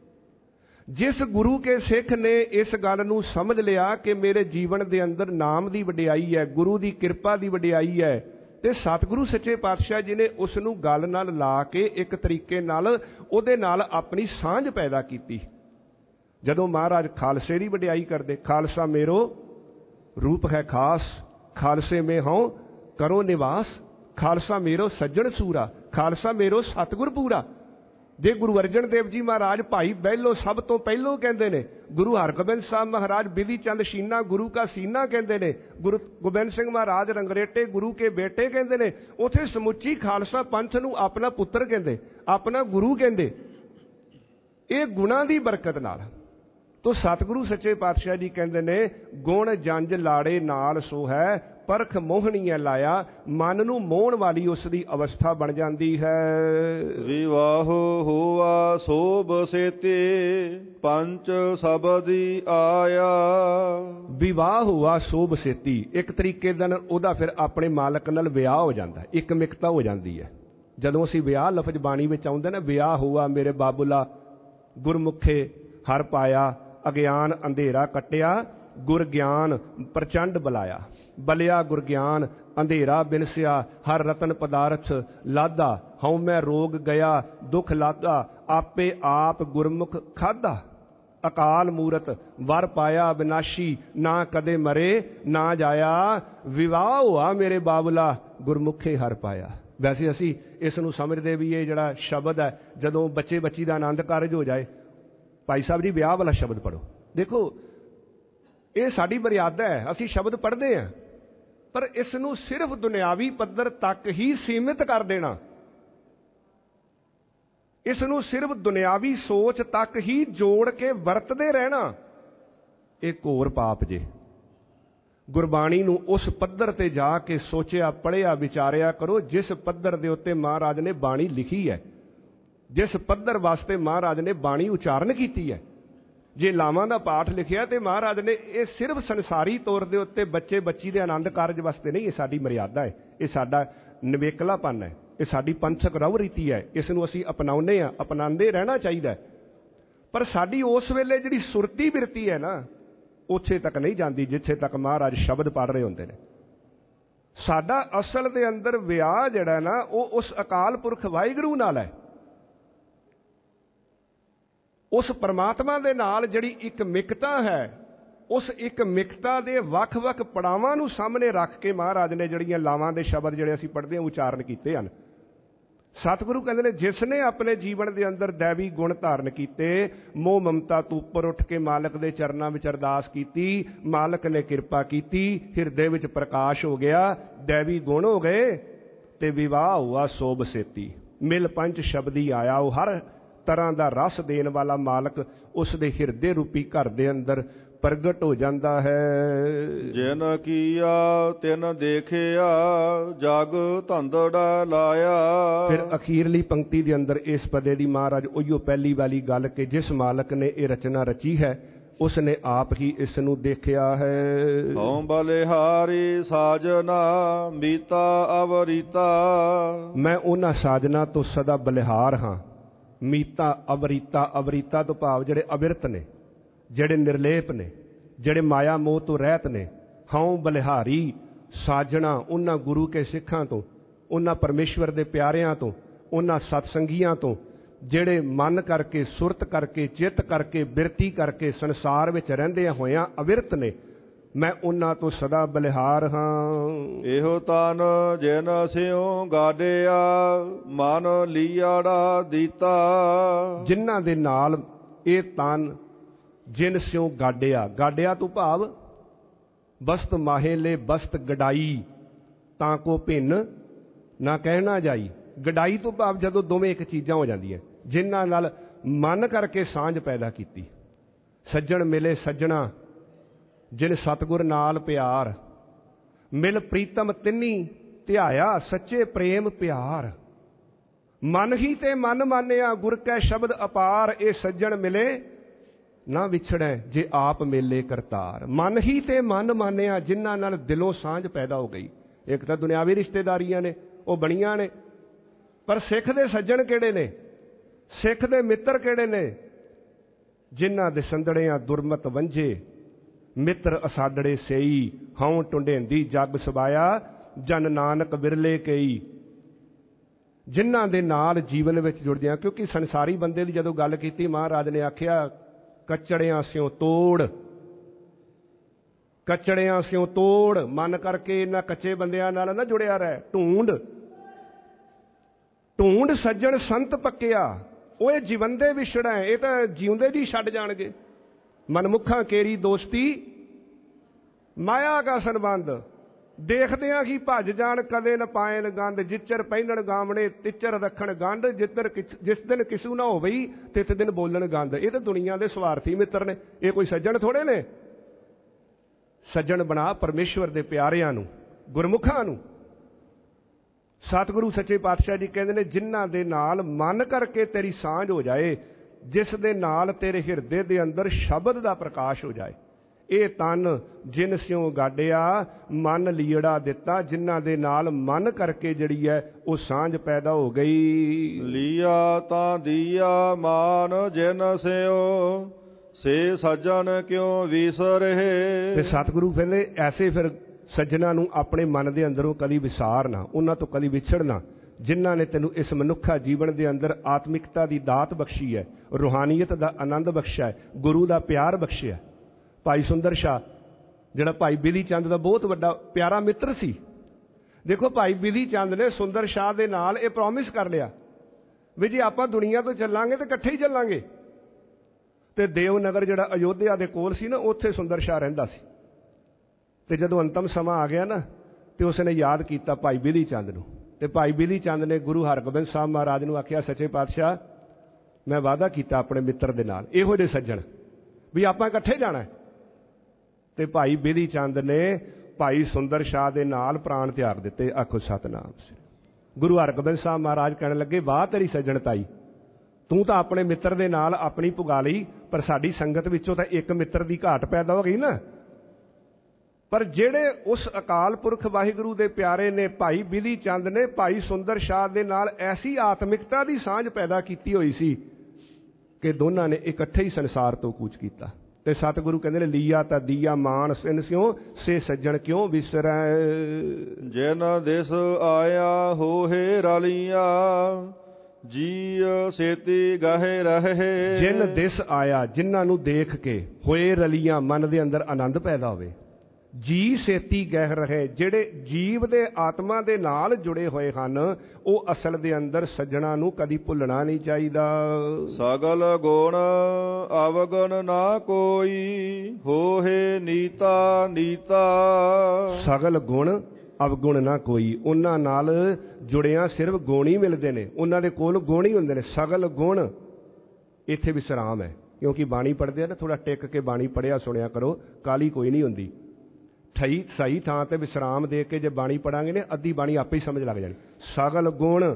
ਜਿਸ ਗੁਰੂ ਕੇ ਸਿੱਖ ਨੇ ਇਸ ਗੱਲ ਨੂੰ ਸਮਝ ਲਿਆ ਕਿ ਮੇਰੇ ਜੀਵਨ ਦੇ ਅੰਦਰ ਨਾਮ ਦੀ ਵਡਿਆਈ ਹੈ, ਗੁਰੂ ਦੀ ਕਿਰਪਾ ਦੀ ਵਡਿਆਈ ਹੈ, ਤੇ ਸਤਿਗੁਰੂ ਸੱਚੇ ਪਾਤਸ਼ਾਹ ਜੀ ਨੇ ਉਸ ਨੂੰ ਗੱਲ ਨਾਲ ਲਾ ਕੇ ਇੱਕ ਤਰੀਕੇ ਨਾਲ ਉਹਦੇ ਨਾਲ ਆਪਣੀ ਸਾਂਝ ਪੈਦਾ ਕੀਤੀ। ਜਦੋਂ ਮਹਾਰਾਜ ਖਾਲਸੇ ਦੀ ਵਡਿਆਈ ਕਰਦੇ, ਖਾਲਸਾ ਮੇਰੋ ਰੂਪ ਹੈ ਖਾਸ, ਖਾਲਸੇ ਮੇ ਹਉ ਕਰੋ ਨਿਵਾਸ, ਖਾਲਸਾ ਮੇਰੋ ਸੱਜਣ ਸੂਰਾ, ਖਾਲਸਾ ਮੇਰੋ ਸਤਿਗੁਰ ਪੂਰਾ। ਜੇ ਗੁਰੂ ਅਰਜਨ ਦੇਵ ਜੀ ਮਹਾਰਾਜ ਭਾਈ ਬਹਿਲੋ ਸਭ ਤੋਂ ਪਹਿਲੋਂ ਕਹਿੰਦੇ ਨੇ, ਗੁਰੂ ਹਰਗੋਬਿੰਦ ਸਾਹਿਬ ਮਹਾਰਾਜ ਬਿਧੀ ਚੰਦ ਸ਼ੀਨਾ ਗੁਰੂ ਕਾ ਸੀਨਾ ਕਹਿੰਦੇ ਨੇ, ਗੁਰੂ ਗੋਬਿੰਦ ਸਿੰਘ ਮਹਾਰਾਜ ਰੰਗਰੇਟੇ ਗੁਰੂ ਕੇ ਬੇਟੇ ਕਹਿੰਦੇ ਨੇ, ਉੱਥੇ ਸਮੁੱਚੀ ਖਾਲਸਾ ਪੰਥ ਨੂੰ ਆਪਣਾ ਪੁੱਤਰ ਕਹਿੰਦੇ, ਆਪਣਾ ਗੁਰੂ ਕਹਿੰਦੇ। ਇਹ ਗੁਣਾਂ ਦੀ ਬਰਕਤ ਨਾਲ। ਤੋ ਸਤਿਗੁਰੂ ਸੱਚੇ ਪਾਤਸ਼ਾਹ ਜੀ ਕਹਿੰਦੇ ਨੇ, ਗੁਣ ਜੰਝ ਲਾੜੇ ਨਾਲ ਸੋ ਹੈ, ਪਰਖ ਮੋਹਣੀਆਂ ਲਾਇਆ, ਮਨ ਨੂੰ ਮੋਹਣ ਵਾਲੀ ਉਸ ਦੀ ਅਵਸਥਾ ਬਣ ਜਾਂਦੀ ਹੈ। ਵਿਵਾਹ ਹੋਆ ਸੋਭ ਸੇਤੇ ਪੰਚ ਸ਼ਬਦੀ ਆਇਆ। ਵਿਵਾਹ ਹੋਆ ਸੋਭ ਸੇਤੀ, ਇੱਕ ਤਰੀਕੇ ਦਾ ਉਹਦਾ ਫਿਰ ਆਪਣੇ ਮਾਲਕ ਨਾਲ ਵਿਆਹ ਹੋ ਜਾਂਦਾ, ਇੱਕ ਮਿਕਤਾ ਹੋ ਜਾਂਦੀ ਹੈ। ਜਦੋਂ ਅਸੀਂ ਵਿਆਹ ਲਫ਼ਜ਼ ਬਾਣੀ ਵਿੱਚ ਆਉਂਦੇ ਨਾ, ਵਿਆਹ ਹੋਆ ਮੇਰੇ ਬਾਬੂਲਾ ਗੁਰਮੁਖੇ ਹਰ ਪਾਇਆ, ਅਗਿਆਨ ਅੰਧੇਰਾ ਕੱਟਿਆ ਗੁਰ ਗਿਆਨ ਪ੍ਰਚੰਡ ਬੁਲਾਇਆ, ਬਲਿਆ ਗੁਰ ਗਿਆਨ ਅੰਧੇਰਾ ਬਿਨਸਿਆ, ਹਰ ਰਤਨ ਪਦਾਰਥ ਲਾਦਾ, ਹਉ ਮੈਂ ਰੋਗ ਗਿਆ ਦੁੱਖ ਲਾਦਾ, ਆਪੇ ਆਪ ਗੁਰਮੁਖ ਖਾਦਾ, ਅਕਾਲ ਮੂਰਤ ਵਰ ਪਾਇਆ ਵਿਨਾਸ਼ੀ, ਨਾ ਕਦੇ ਮਰੇ ਨਾ ਜਾਇਆ, ਵਿਵਾਹ ਹੋਆ ਮੇਰੇ ਬਾਬਲਾ ਗੁਰਮੁਖੇ ਹਰ ਪਾਇਆ। ਵੈਸੇ ਅਸੀਂ ਇਸ ਨੂੰ ਸਮਝਦੇ ਵੀ ਇਹ ਜਿਹੜਾ ਸ਼ਬਦ ਹੈ, ਜਦੋਂ ਬੱਚੇ ਬੱਚੀ ਦਾ ਆਨੰਦ ਕਾਰਜ ਹੋ ਜਾਏ, ਭਾਈ ਸਾਹਿਬ ਜੀ ਵਿਆਹ ਵਾਲਾ ਸ਼ਬਦ ਪੜ੍ਹੋ। ਦੇਖੋ ਇਹ ਸਾਡੀ ਮਰਿਆਦਾ ਹੈ, ਅਸੀਂ ਸ਼ਬਦ ਪੜ੍ਹਦੇ ਹਾਂ, ਪਰ ਇਸ ਨੂੰ ਸਿਰਫ ਦੁਨਿਆਵੀ ਪੱਧਰ ਤੱਕ ਹੀ ਸੀਮਿਤ ਕਰ ਦੇਣਾ, ਇਸ ਨੂੰ ਸਿਰਫ ਦੁਨਿਆਵੀ ਸੋਚ ਤੱਕ ਹੀ ਜੋੜ ਕੇ ਵਰਤਦੇ ਰਹਿਣਾ, ਇਹ ਘੋਰ ਪਾਪ ਜੇ। ਗੁਰਬਾਣੀ ਨੂੰ ਉਸ ਪੱਧਰ ਤੇ ਜਾ ਕੇ ਸੋਚਿਆ, ਪੜ੍ਹਿਆ, ਵਿਚਾਰਿਆ ਕਰੋ ਜਿਸ ਪੱਧਰ ਦੇ ਉੱਤੇ ਮਹਾਰਾਜ ਨੇ ਬਾਣੀ ਲਿਖੀ ਹੈ, ਜਿਸ ਪੱਧਰ ਵਾਸਤੇ ਮਹਾਰਾਜ ਨੇ ਬਾਣੀ ਉਚਾਰਨ ਕੀਤੀ ਹੈ। ਜੇ ਲਾਵਾਂ ਦਾ ਪਾਠ ਲਿਖਿਆ ਤੇ ਮਹਾਰਾਜ ਨੇ ਇਹ ਸਿਰਫ ਸੰਸਾਰੀ ਤੌਰ ਦੇ ਉੱਤੇ ਬੱਚੇ ਬੱਚੀ ਦੇ ਆਨੰਦ ਕਾਰਜ ਵਾਸਤੇ ਨਹੀਂ, ਇਹ ਸਾਡੀ ਮਰਿਆਦਾ ਹੈ, ਇਹ ਸਾਡਾ ਨਿਵੇਕਲਾਪਨ ਹੈ, ਇਹ ਸਾਡੀ ਪੰਥਕ ਰਵ ਰੀਤੀ ਹੈ, ਇਸ ਨੂੰ ਅਸੀਂ ਅਪਣਾਉਂਦੇ ਹਾਂ, ਅਪਣਾਉਂਦੇ ਰਹਿਣਾ ਚਾਹੀਦਾ। ਪਰ ਸਾਡੀ ਉਸ ਵੇਲੇ ਜਿਹੜੀ ਸੁਰਤੀ ਬਿਰਤੀ ਹੈ ਨਾ, ਉੱਥੇ ਤੱਕ ਨਹੀਂ ਜਾਂਦੀ ਜਿੱਥੇ ਤੱਕ ਮਹਾਰਾਜ ਸ਼ਬਦ ਪੜ੍ਹ ਰਹੇ ਹੁੰਦੇ ਨੇ। ਸਾਡਾ ਅਸਲ ਦੇ ਅੰਦਰ ਵਿਆਹ ਜਿਹੜਾ ਨਾ, ਉਹ ਉਸ ਅਕਾਲ ਪੁਰਖ ਵਾਹਿਗੁਰੂ ਨਾਲ ਹੈ, ਉਸ ਪਰਮਾਤਮਾ ਦੇ ਨਾਲ ਜਿਹੜੀ ਇੱਕ ਮਿਕਤਾ ਹੈ, ਉਸ ਇੱਕ ਮਿਕਤਾ ਦੇ ਵੱਖ-ਵੱਖ ਪੜਾਵਾਂ ਨੂੰ ਸਾਹਮਣੇ ਰੱਖ ਕੇ ਮਹਾਰਾਜ ਨੇ ਜਿਹੜੀਆਂ ਲਾਵਾਂ ਦੇ ਸ਼ਬਦ ਜਿਹੜੇ ਅਸੀਂ ਪੜ੍ਹਦੇ ਹਾਂ ਉਚਾਰਨ ਕੀਤੇ ਹਨ। ਸਤਿਗੁਰੂ ਕਹਿੰਦੇ ਨੇ, ਜਿਸ ਨੇ ਆਪਣੇ ਜੀਵਨ ਦੇ ਅੰਦਰ ਦੈਵੀ ਗੁਣ ਧਾਰਨ ਕੀਤੇ, ਮੋਹ ਮਮਤਾ ਤੋਂ ਉੱਪਰ ਉੱਠ ਕੇ ਮਾਲਕ ਦੇ ਚਰਨਾਂ ਵਿੱਚ ਅਰਦਾਸ ਕੀਤੀ, ਮਾਲਕ ਨੇ ਕਿਰਪਾ ਕੀਤੀ, ਹਿਰਦੇ ਵਿੱਚ ਪ੍ਰਕਾਸ਼ ਹੋ ਗਿਆ, ਦੈਵੀ ਗੁਣ ਹੋ ਗਏ, ਤੇ ਵਿਵਾਹ ਹੁਆ ਸੋਭ ਸੇਤੀ। ਮਿਲ ਪੰਚ ਸ਼ਬਦੀ ਆਇਆ, ਉਹ ਹਰ ਤਰ੍ਹਾਂ ਦਾ ਰਸ ਦੇਣ ਵਾਲਾ ਮਾਲਕ ਉਸ ਦੇ ਹਿਰਦੇ ਰੂਪੀ ਘਰ ਦੇ ਅੰਦਰ ਪ੍ਰਗਟ ਹੋ ਜਾਂਦਾ ਹੈ। ਜਿਨ ਕੀਆ ਤਿਨ ਦੇਖਿਆ, ਜਗ ਧੰਦੜਾ ਲਾਇਆ। ਫਿਰ ਅਖੀਰਲੀ ਪੰਕਤੀ ਦੇ ਅੰਦਰ ਇਸ ਪਦੇ ਦੀ ਮਹਾਰਾਜ ਉਹੀਓ ਪਹਿਲੀ ਵਾਲੀ ਗੱਲ ਕਿ ਜਿਸ ਮਾਲਕ ਨੇ ਇਹ ਰਚਨਾ ਰਚੀ ਹੈ ਉਸ ਨੇ ਆਪ ਹੀ ਇਸ ਨੂੰ ਦੇਖਿਆ ਹੈ। ਹਉ ਬਲਿਹਾਰੀ ਸਾਜਨਾ ਮੀਤਾ ਅਵਰੀਤਾ। ਮੈਂ ਉਹਨਾਂ ਸਾਜਨਾ ਤੋਂ ਸਦਾ ਬਲਿਹਾਰ ਹਾਂ। ਮੀਤਾ ਅਵਰੀਤਾ, ਅਵਰੀਤਾ ਤੋਂ ਭਾਵ ਜਿਹੜੇ ਅਵਿਰਤ ਨੇ, ਜਿਹੜੇ ਨਿਰਲੇਪ ਨੇ, ਜਿਹੜੇ ਮਾਇਆ ਮੋਹ ਤੋਂ ਰਹਿਤ ਨੇ। ਹਉ ਬਲਿਹਾਰੀ ਸਾਜਣਾ ਉਹਨਾਂ ਗੁਰੂ ਕੇ ਸਿੱਖਾਂ ਤੋਂ, ਉਹਨਾਂ ਪਰਮੇਸ਼ਵਰ ਦੇ ਪਿਆਰਿਆਂ ਤੋਂ, ਉਹਨਾਂ ਸਤਸੰਗੀਆਂ ਤੋਂ ਜਿਹੜੇ ਮਨ ਕਰਕੇ, ਸੁਰਤ ਕਰਕੇ, ਚਿੱਤ ਕਰਕੇ, ਬਿਰਤੀ ਕਰਕੇ ਸੰਸਾਰ ਵਿੱਚ ਰਹਿੰਦੇ ਹੋਇਆਂ ਅਵਿਰਤ ਨੇ। ਮੈਂ ਉਹਨਾਂ ਤੋਂ ਸਦਾ ਬਲਿਹਾਰ ਹਾਂ। ਇਹੋ ਤਨ ਜਿਨ ਸਿਉ ਗਾਡਿਆ, ਮਨ ਲੀਆੜਾ ਦੀਤਾ। ਜਿਨ੍ਹਾਂ ਦੇ ਨਾਲ ਇਹ ਤਨ ਜਿਨ ਸਿਉ ਗਾਡਿਆ, ਗਾਡਿਆ ਤੋਂ ਭਾਵ ਬਸਤ ਮਾਹੇਲੇ ਬਸਤ ਗਡਾਈ, ਤਾਂ ਕੋ ਭਿੰਨ ਨਾ ਕਹਿਣਾ ਜਾਈ। ਗਡਾਈ ਤੋਂ ਭਾਵ ਜਦੋਂ ਦੋਵੇਂ ਇੱਕ ਚੀਜ਼ਾਂ ਹੋ ਜਾਂਦੀਆਂ। ਜਿਨ੍ਹਾਂ ਨਾਲ ਮਨ ਕਰਕੇ ਸਾਂਝ ਪੈਦਾ ਕੀਤੀ। ਸੱਜਣ ਮਿਲੇ ਸੱਜਣਾ, ਜਿਨ ਸਤਿਗੁਰ ਨਾਲ ਪਿਆਰ। ਮਿਲ ਪ੍ਰੀਤਮ ਤਿੰਨੀ ਧਿਆਇਆ, ਸੱਚੇ ਪ੍ਰੇਮ ਪਿਆਰ। ਮਨ ਹੀ ਤੇ ਮਨ ਮਾਨਿਆ, ਗੁਰ ਕੈ ਸ਼ਬਦ ਅਪਾਰ। ਇਹ ਸੱਜਣ ਮਿਲੇ ਨਾ ਵਿਛੜੈ, ਜੇ ਆਪ ਮੇਲੇ ਕਰਤਾਰ। ਮਨ ਹੀ ਤੇ ਮਨ ਮਾਨਿਆ, ਜਿਨ੍ਹਾਂ ਨਾਲ ਦਿਲੋਂ ਸਾਂਝ ਪੈਦਾ ਹੋ ਗਈ। ਇੱਕ ਤਾਂ ਦੁਨਿਆਵੀ ਰਿਸ਼ਤੇਦਾਰੀਆਂ ਨੇ, ਉਹ ਬਣੀਆਂ ਨੇ, ਪਰ ਸਿੱਖ ਦੇ ਸੱਜਣ ਕਿਹੜੇ ਨੇ? ਸਿੱਖ ਦੇ ਮਿੱਤਰ ਕਿਹੜੇ ਨੇ? ਜਿਨ੍ਹਾਂ ਦੇ ਸੰਦੜਿਆਂ ਦੁਰਮਤ ਵੰਝੇ, ਮਿੱਤਰ ਅਸਾਡੜੇ ਸੇਈ। ਹਉ ਟੁੰਡੇਂਦੀ ਜਗ ਸਬਾਇਆ, ਜਨ ਨਾਨਕ ਬਿਰਲੇ ਕਈ। ਜਿਨ੍ਹਾਂ ਦੇ ਨਾਲ ਜੀਵਨ ਵਿੱਚ ਜੁੜਦਿਆਂ, ਕਿਉਂਕਿ ਸੰਸਾਰੀ ਬੰਦੇ ਦੀ ਜਦੋਂ ਗੱਲ ਕੀਤੀ ਮਹਾਰਾਜ ਨੇ ਆਖਿਆ ਕਚੜਿਆਂ ਸਿਓ ਤੋੜ, ਕਚੜਿਆਂ ਸਿਓ ਤੋੜ। ਮਨ ਕਰਕੇ ਇਹਨਾਂ ਕੱਚੇ ਬੰਦਿਆਂ ਨਾਲ ਨਾ ਜੁੜਿਆ ਰਹਿ। ਢੂੰਡ ਢੂੰਡ ਸੱਜਣ ਸੰਤ ਪੱਕਿਆ। ਉਹ ਇਹ ਜੀਵੰਦੇ ਵਿਛੜਾ, ਇਹ ਤਾਂ ਜਿਉਂਦੇ ਜੀ ਛੱਡ ਜਾਣਗੇ। ਮਨਮੁੱਖਾਂ ਕੇਰੀ ਦੋਸਤੀ, ਮਾਇਆ ਕਾ ਸੰਬੰਧ। ਦੇਖਦਿਆਂ ਹੀ ਭੱਜ ਜਾਣ, ਕਦੇ ਨ ਪਾਇਨ ਗੰਧ। ਜਿੱਚਰ ਪਹਿਨਣ ਗਾਵਣੇ, ਤਿੱਚਰ ਰੱਖਣ ਗੰਢ। ਜਿਸ ਦਿਨ ਕਿਸੂ ਨਾ ਹੋਵਈ, ਤਿਤ ਦਿਨ ਬੋਲਣ ਗੰਧ। ਇਹ ਤਾਂ ਦੁਨੀਆ ਦੇ ਸਵਾਰਥੀ ਮਿੱਤਰ ਨੇ, ਇਹ ਕੋਈ ਸੱਜਣ ਥੋੜੇ ਨੇ। ਸੱਜਣ ਬਣਾ ਪਰਮੇਸ਼ਵਰ ਦੇ ਪਿਆਰਿਆਂ ਨੂੰ, ਗੁਰਮੁਖਾਂ ਨੂੰ। ਸਤਿਗੁਰੂ ਸੱਚੇ ਪਾਤਸ਼ਾਹ ਜੀ ਕਹਿੰਦੇ ਨੇ, ਜਿਨ੍ਹਾਂ ਦੇ ਨਾਲ ਮਨ ਕਰਕੇ ਤੇਰੀ ਸਾਂਝ ਹੋ ਜਾਏ, ਜਿਸ ਦੇ ਨਾਲ ਤੇਰੇ ਹਿਰਦੇ ਦੇ ਅੰਦਰ ਸ਼ਬਦ ਦਾ ਪ੍ਰਕਾਸ਼ ਹੋ ਜਾਏ। ਇਹ ਤਨ ਜਿਨ ਸਿਉ ਗਾਡਿਆ, ਮਨ ਲੀੜਾ ਦਿੱਤਾ। ਜਿਨ੍ਹਾਂ ਦੇ ਨਾਲ ਮਨ ਕਰਕੇ ਜਿਹੜੀ ਹੈ ਉਹ ਸਾਂਝ ਪੈਦਾ ਹੋ ਗਈ। ਲੀਆ ਤਾਂ ਦੀਆ ਮਾਨ ਜਿਨ ਸਿਉ, ਸੇ ਸੱਜਣ ਕਿਉ ਵਿਸਰਹਿ। ਤੇ ਸਤਿਗੁਰੂ ਕਹਿੰਦੇ ਐਸੇ ਫਿਰ ਸੱਜਣਾ ਨੂੰ ਆਪਣੇ ਮਨ ਦੇ ਅੰਦਰੋਂ ਕਦੀ ਵਿਸਾਰ ਨਾ, ਉਹਨਾਂ ਤੋਂ ਕਦੀ ਵਿਛੜਨਾ। ਜਿਨ੍ਹਾਂ ਨੇ ਤੈਨੂੰ ਇਸ ਮਨੁੱਖਾ ਜੀਵਨ ਦੇ ਅੰਦਰ ਆਤਮਿਕਤਾ ਦੀ ਦਾਤ ਬਖਸ਼ੀ ਹੈ, ਰੂਹਾਨੀਅਤ ਦਾ ਆਨੰਦ ਬਖਸ਼ਿਆ ਹੈ, ਗੁਰੂ ਦਾ ਪਿਆਰ ਬਖਸ਼ਿਆ। ਭਾਈ ਸੁੰਦਰ ਸ਼ਾਹ ਜਿਹੜਾ ਭਾਈ ਬਿਧੀ ਚੰਦ ਦਾ ਬਹੁਤ ਵੱਡਾ ਪਿਆਰਾ ਮਿੱਤਰ ਸੀ। ਦੇਖੋ ਭਾਈ ਬਿਧੀ ਚੰਦ ਨੇ ਸੁੰਦਰ ਸ਼ਾਹ ਦੇ ਨਾਲ ਇਹ ਪ੍ਰੋਮਿਸ ਕਰ ਲਿਆ ਵੀ ਜੇ ਆਪਾਂ ਦੁਨੀਆ ਤੋਂ ਚੱਲਾਂਗੇ ਤਾਂ ਇਕੱਠੇ ਹੀ ਚੱਲਾਂਗੇ। ਤੇ ਦੇਵਨਗਰ ਜਿਹੜਾ ਅਯੋਧਿਆ ਦੇ ਕੋਲ ਸੀ ਨਾ, ਉੱਥੇ ਸੁੰਦਰ ਸ਼ਾਹ ਰਹਿੰਦਾ ਸੀ। ਤੇ ਜਦੋਂ ਅੰਤਮ ਸਮਾਂ ਆ ਗਿਆ ਨਾ, ਤੇ ਉਸਨੇ ਯਾਦ ਕੀਤਾ ਭਾਈ ਬਿਧੀ ਚੰਦ ਨੂੰ। ਤੇ ਭਾਈ ਬਿਧੀ ਚੰਦ ਨੇ ਗੁਰੂ ਹਰਗੋਬਿੰਦ ਸਾਹਿਬ ਮਹਾਰਾਜ ਨੂੰ ਆਖਿਆ, ਸੱਚੇ ਪਾਤਸ਼ਾਹ ਮੈਂ ਵਾਅਦਾ ਕੀਤਾ ਆਪਣੇ ਮਿੱਤਰ ਦੇ ਨਾਲ, ਇਹੋ ਜਿਹੇ ਸੱਜਣ ਵੀ ਆਪਾਂ ਇਕੱਠੇ ਜਾਣਾ। ਤੇ ਭਾਈ ਬਿਧੀ ਚੰਦ ਨੇ ਭਾਈ ਸੁੰਦਰ ਸ਼ਾਹ ਦੇ ਨਾਲ ਪ੍ਰਾਣ ਤਿਆਗ ਦਿੱਤੇ। ਆਖੋ ਸਤਿਨਾਮ ਸ੍ਰੀ। ਗੁਰੂ ਹਰਗੋਬਿੰਦ ਸਾਹਿਬ ਮਹਾਰਾਜ ਕਹਿਣ ਲੱਗੇ, ਵਾਹ ਤੇਰੀ ਸੱਜਣਤਾਈ, ਤੂੰ ਤਾਂ ਆਪਣੇ ਮਿੱਤਰ ਦੇ ਨਾਲ ਆਪਣੀ ਪੁਗਾ ਲਈ, ਪਰ ਸਾਡੀ ਸੰਗਤ ਵਿੱਚੋਂ ਤਾਂ ਇੱਕ ਮਿੱਤਰ ਦੀ ਘਾਟ ਪੈਦਾ ਹੋ ਗਈ ਨਾ। ਪਰ ਜਿਹੜੇ ਉਸ ਅਕਾਲ ਪੁਰਖ ਵਾਹਿਗੁਰੂ ਦੇ ਪਿਆਰੇ ਨੇ, ਭਾਈ ਬਿਧੀ ਚੰਦ ਨੇ ਭਾਈ ਸੁੰਦਰ ਸ਼ਾਹ ਦੇ ਨਾਲ ਐਸੀ ਆਤਮਿਕਤਾ ਦੀ ਸਾਂਝ ਪੈਦਾ ਕੀਤੀ ਹੋਈ ਸੀ ਕਿ ਦੋਨਾਂ ਨੇ ਇਕੱਠੇ ਹੀ ਸੰਸਾਰ ਤੋਂ ਕੂਚ ਕੀਤਾ। ਤੇ ਸਤਿਗੁਰੂ ਕਹਿੰਦੇ ਨੇ, ਲੀਆ ਤਾਂ ਦੀਆ ਮਾਨ ਸਿਨ ਸਿਉ, ਸੇ ਸੱਜਣ ਕਿਉਂ ਵਿਸਰੈ। ਜਿਨ ਦਿਸ ਆਇਆ ਹੋਏ ਰਲੀਆਂ, ਜੀ ਸੇਤੀ ਗਹਿ ਰਹੇ। ਜਿਨ ਦਿਸ ਆਇਆ, ਜਿਨ੍ਹਾਂ ਨੂੰ ਦੇਖ ਕੇ ਹੋਏ ਰਲੀਆਂ, ਮਨ ਦੇ ਅੰਦਰ ਆਨੰਦ ਪੈਦਾ ਹੋਵੇ। ਜੀ ਸੇਤੀ ਗਹਿ ਰਹੇ, ਜਿਹੜੇ ਜੀਵ ਦੇ ਆਤਮਾ ਦੇ ਨਾਲ ਜੁੜੇ ਹੋਏ ਹਨ, ਉਹ ਅਸਲ ਦੇ ਅੰਦਰ ਸੱਜਣਾ ਨੂੰ ਕਦੀ ਭੁੱਲਣਾ ਨਹੀਂ ਚਾਹੀਦਾ। ਸਗਲ ਗੁਣ ਅਵਗੁਣ ਨਾ ਕੋਈ, ਹੋਏ ਨੀਤਾ ਨੀਤਾ। ਸਗਲ ਗੁਣ ਅਵਗੁਣ ਨਾ ਕੋਈ। ਉਹਨਾਂ ਨਾਲ ਜੁੜਿਆਂ ਸਿਰਫ ਗੁਣ ਹੀ ਮਿਲਦੇ ਨੇ, ਉਹਨਾਂ ਦੇ ਕੋਲ ਗੁਣ ਹੀ ਹੁੰਦੇ ਨੇ। ਸਗਲ ਗੁਣ ਇੱਥੇ ਵਿਸਰਾਮ ਹੈ, ਕਿਉਂਕਿ ਬਾਣੀ ਪੜ੍ਹਦੇ ਆ ਨਾ, ਥੋੜ੍ਹਾ ਟਿਕ ਕੇ ਬਾਣੀ ਪੜ੍ਹਿਆ ਸੁਣਿਆ ਕਰੋ, ਕਾਹਲੀ ਕੋਈ ਨਹੀਂ ਹੁੰਦੀ। ਸਹੀ ਥਾਂ ਤੇ ਵਿਸਰਾਮ ਦੇ ਕੇ ਜੇ ਬਾਣੀ ਪੜਾਂਗੇ ਨੇ, ਅੱਧੀ ਬਾਣੀ ਆਪੇ ਹੀ ਸਮਝ ਲੱਗ ਜਾਣੀ। ਸਗਲ ਗੁਣ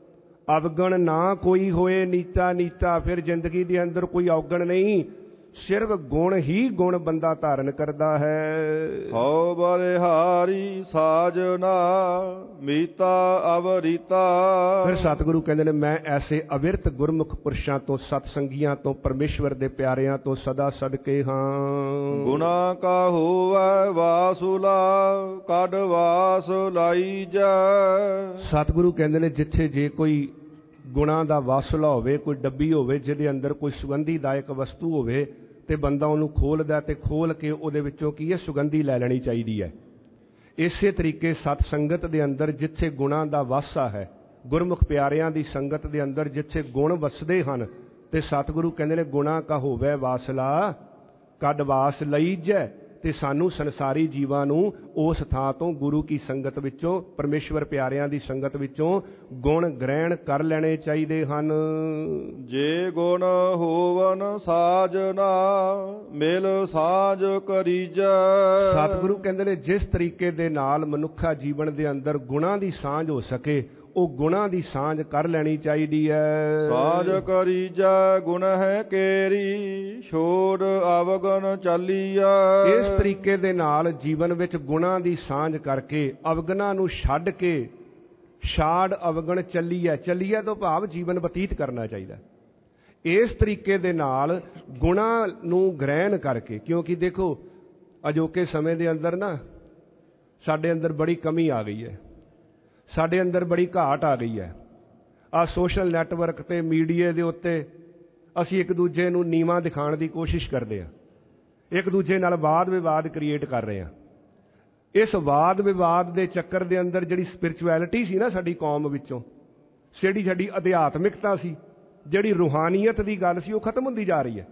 ਅਵਗਣ ਨਾ ਕੋਈ ਹੋਏ ਨੀਤਾ ਨੀਤਾ। ਫਿਰ ਜ਼ਿੰਦਗੀ ਦੇ ਅੰਦਰ ਕੋਈ ਔਗਣ ਨਹੀਂ, ਸਿਰਫ ਗੁਣ ਹੀ ਗੁਣ ਬੰਦਾ ਧਾਰਨ ਕਰਦਾ ਹੈ। ਹਉ ਬਲਿਹਾਰੀ ਸਾਜਨਾ ਮੀਤਾ ਅਵਰੀਤਾ। ਫਿਰ ਸਤਿਗੁਰੂ ਕਹਿੰਦੇ ਨੇ, ਮੈਂ ਐਸੇ ਅਵਿਰਤ ਗੁਰਮੁਖ ਪੁਰਸ਼ਾਂ ਤੋਂ, ਸਤਸੰਗੀਆਂ ਤੋਂ, ਪਰਮੇਸ਼ਵਰ ਦੇ ਪਿਆਰਿਆਂ ਤੋਂ ਸਦਾ ਸਦਕੇ ਹਾਂ। ਗੁਨਾ ਕਾ ਹੋਵੈ ਵਾਸੁਲਾ ਕੱਢ ਵਾਸ ਲਾਈ ਜਾ। ਸਤਿਗੁਰੂ ਕਹਿੰਦੇ ਨੇ, ਜਿੱਥੇ ਜੇ ਕੋਈ ਗੁਣਾਂ ਦਾ ਵਾਸੁਲਾ ਹੋਵੇ, ਕੋਈ ਡੱਬੀ ਹੋਵੇ ਜਿਹਦੇ ਅੰਦਰ ਕੋਈ ਸੁਗੰਧੀਦਾਇਕ ਵਸਤੂ ਹੋਵੇ, ਤੇ ਬੰਦਾ ਉਹਨੂੰ ਖੋਲ੍ਹਦਾ ਤੇ ਖੋਲ੍ਹ ਕੇ ਉਹਦੇ ਵਿੱਚੋਂ ਕੀ ਹੈ, ਸੁਗੰਧੀ ਲੈ ਲੈਣੀ ਚਾਹੀਦੀ ਹੈ। ਇਸੇ ਤਰੀਕੇ ਸਤ ਸੰਗਤ ਦੇ ਅੰਦਰ ਜਿੱਥੇ ਗੁਣਾਂ ਦਾ ਵਾਸਾ ਹੈ, ਗੁਰਮੁਖ ਪਿਆਰਿਆਂ ਦੀ ਸੰਗਤ ਦੇ ਅੰਦਰ ਜਿੱਥੇ ਗੁਣ ਵਸਦੇ ਹਨ, ਤੇ ਸਤਿਗੁਰੂ ਕਹਿੰਦੇ ਨੇ, ਗੁਣਾ ਕਾ ਹੋਵੇ ਵਾਸਲਾ ਕੱਢ ਵਾਸ ਲਈ ਜੈ। ਤੇ ਸਾਨੂੰ ਸੰਸਾਰੀ ਜੀਵਾਂ ਨੂੰ ਉਸ ਥਾਂ ਤੋਂ, ਗੁਰੂ ਕੀ ਸੰਗਤ ਵਿੱਚੋਂ, ਪਰਮੇਸ਼ਵਰ ਪਿਆਰਿਆਂ ਦੀ ਸੰਗਤ ਵਿੱਚੋਂ ਗੁਣ ਗ੍ਰਹਿਣ ਕਰ ਲੈਣੇ ਚਾਹੀਦੇ ਹਨ। ਜੇ ਗੁਣ ਹੋਵਨ ਸਾਜਨਾ ਮਿਲ ਸਾਜ ਕਰੀਜੈ। ਸਤਿਗੁਰੂ ਕਹਿੰਦੇ ਨੇ, ਜਿਸ ਤਰੀਕੇ ਦੇ ਨਾਲ ਮਨੁੱਖਾ ਜੀਵਨ ਦੇ ਅੰਦਰ ਗੁਣਾਂ ਦੀ ਸਾਂਝ ਹੋ ਸਕੇ, ਉਹ ਗੁਣਾਂ ਦੀ ਸਾਂਝ ਕਰ ਲੈਣੀ ਚਾਹੀਦੀ ਹੈ। ਸਾਜ ਕਰੀਜੈ ਗੁਣ ਹੈ ਕੇਰੀ ਛੋੜ ਅਵਗਣ ਚਾਲੀਆ। ਇਸ ਤਰੀਕੇ ਦੇ ਨਾਲ ਜੀਵਨ ਵਿੱਚ ਗੁਣਾਂ ਦੀ ਸਾਂਝ ਕਰਕੇ ਅਵਗਣਾਂ ਨੂੰ ਛੱਡ ਕੇ ਛਾੜ ਅਵਗਣ ਚੱਲੀਐ। ਚੱਲੀਐ ਤੋਂ ਭਾਵ ਜੀਵਨ ਬਤੀਤ ਕਰਨਾ ਚਾਹੀਦਾ। ਇਸ ਤਰੀਕੇ ਦੇ ਨਾਲ ਗੁਣਾਂ ਨੂੰ ਗ੍ਰਹਿਣ ਕਰਕੇ, ਕਿਉਂਕਿ ਦੇਖੋ ਅਜੋਕੇ ਸਮੇਂ ਦੇ ਅੰਦਰ ਨਾ ਸਾਡੇ ਅੰਦਰ ਬੜੀ ਕਮੀ ਆ ਗਈ ਹੈ, ਸਾਡੇ ਅੰਦਰ ਬੜੀ ਘਾਟ ਆ ਗਈ ਹੈ। ਆਹ ਸੋਸ਼ਲ ਨੈਟਵਰਕ ਤੇ ਮੀਡੀਆ ਦੇ ਉੱਤੇ ਅਸੀਂ ਇੱਕ ਦੂਜੇ ਨੂੰ ਨੀਵਾਂ ਦਿਖਾਉਣ ਦੀ ਕੋਸ਼ਿਸ਼ ਕਰਦੇ ਹਾਂ, ਇੱਕ ਦੂਜੇ ਨਾਲ ਵਾਦ ਵਿਵਾਦ ਕ੍ਰੀਏਟ ਕਰ ਰਹੇ ਹਾਂ। ਇਸ ਵਾਦ ਵਿਵਾਦ ਦੇ ਚੱਕਰ ਦੇ ਅੰਦਰ ਜਿਹੜੀ ਸਪਿਰਚੁਅਲਿਟੀ ਸੀ ਨਾ ਸਾਡੀ ਕੌਮ ਵਿੱਚੋਂ, ਜਿਹੜੀ ਸਾਡੀ ਅਧਿਆਤਮਿਕਤਾ ਸੀ, ਜਿਹੜੀ ਰੂਹਾਨੀਅਤ ਦੀ ਗੱਲ ਸੀ, ਉਹ ਖਤਮ ਹੁੰਦੀ ਜਾ ਰਹੀ ਹੈ।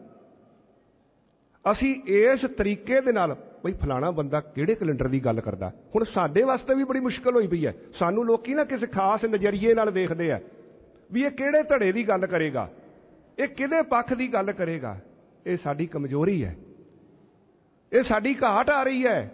ਅਸੀਂ ਇਸ ਤਰੀਕੇ ਦੇ ਨਾਲ, ਬਈ ਫਲਾਣਾ ਬੰਦਾ ਕਿਹੜੇ ਕੈਲੰਡਰ ਦੀ ਗੱਲ ਕਰਦਾ, ਹੁਣ ਸਾਡੇ ਵਾਸਤੇ ਵੀ ਬੜੀ ਮੁਸ਼ਕਲ ਹੋਈ ਪਈ ਹੈ। ਸਾਨੂੰ ਲੋਕੀ ਨਾ ਕਿਸੇ ਖਾਸ ਨਜ਼ਰੀਏ ਨਾਲ ਵੇਖਦੇ ਆ ਵੀ ਇਹ ਕਿਹੜੇ ਧੜੇ ਦੀ ਗੱਲ ਕਰੇਗਾ, ਇਹ ਕਿਹਦੇ ਪੱਖ ਦੀ ਗੱਲ ਕਰੇਗਾ। ਇਹ ਸਾਡੀ ਕਮਜ਼ੋਰੀ ਹੈ, ਇਹ ਸਾਡੀ ਘਾਟ ਆ ਰਹੀ ਹੈ।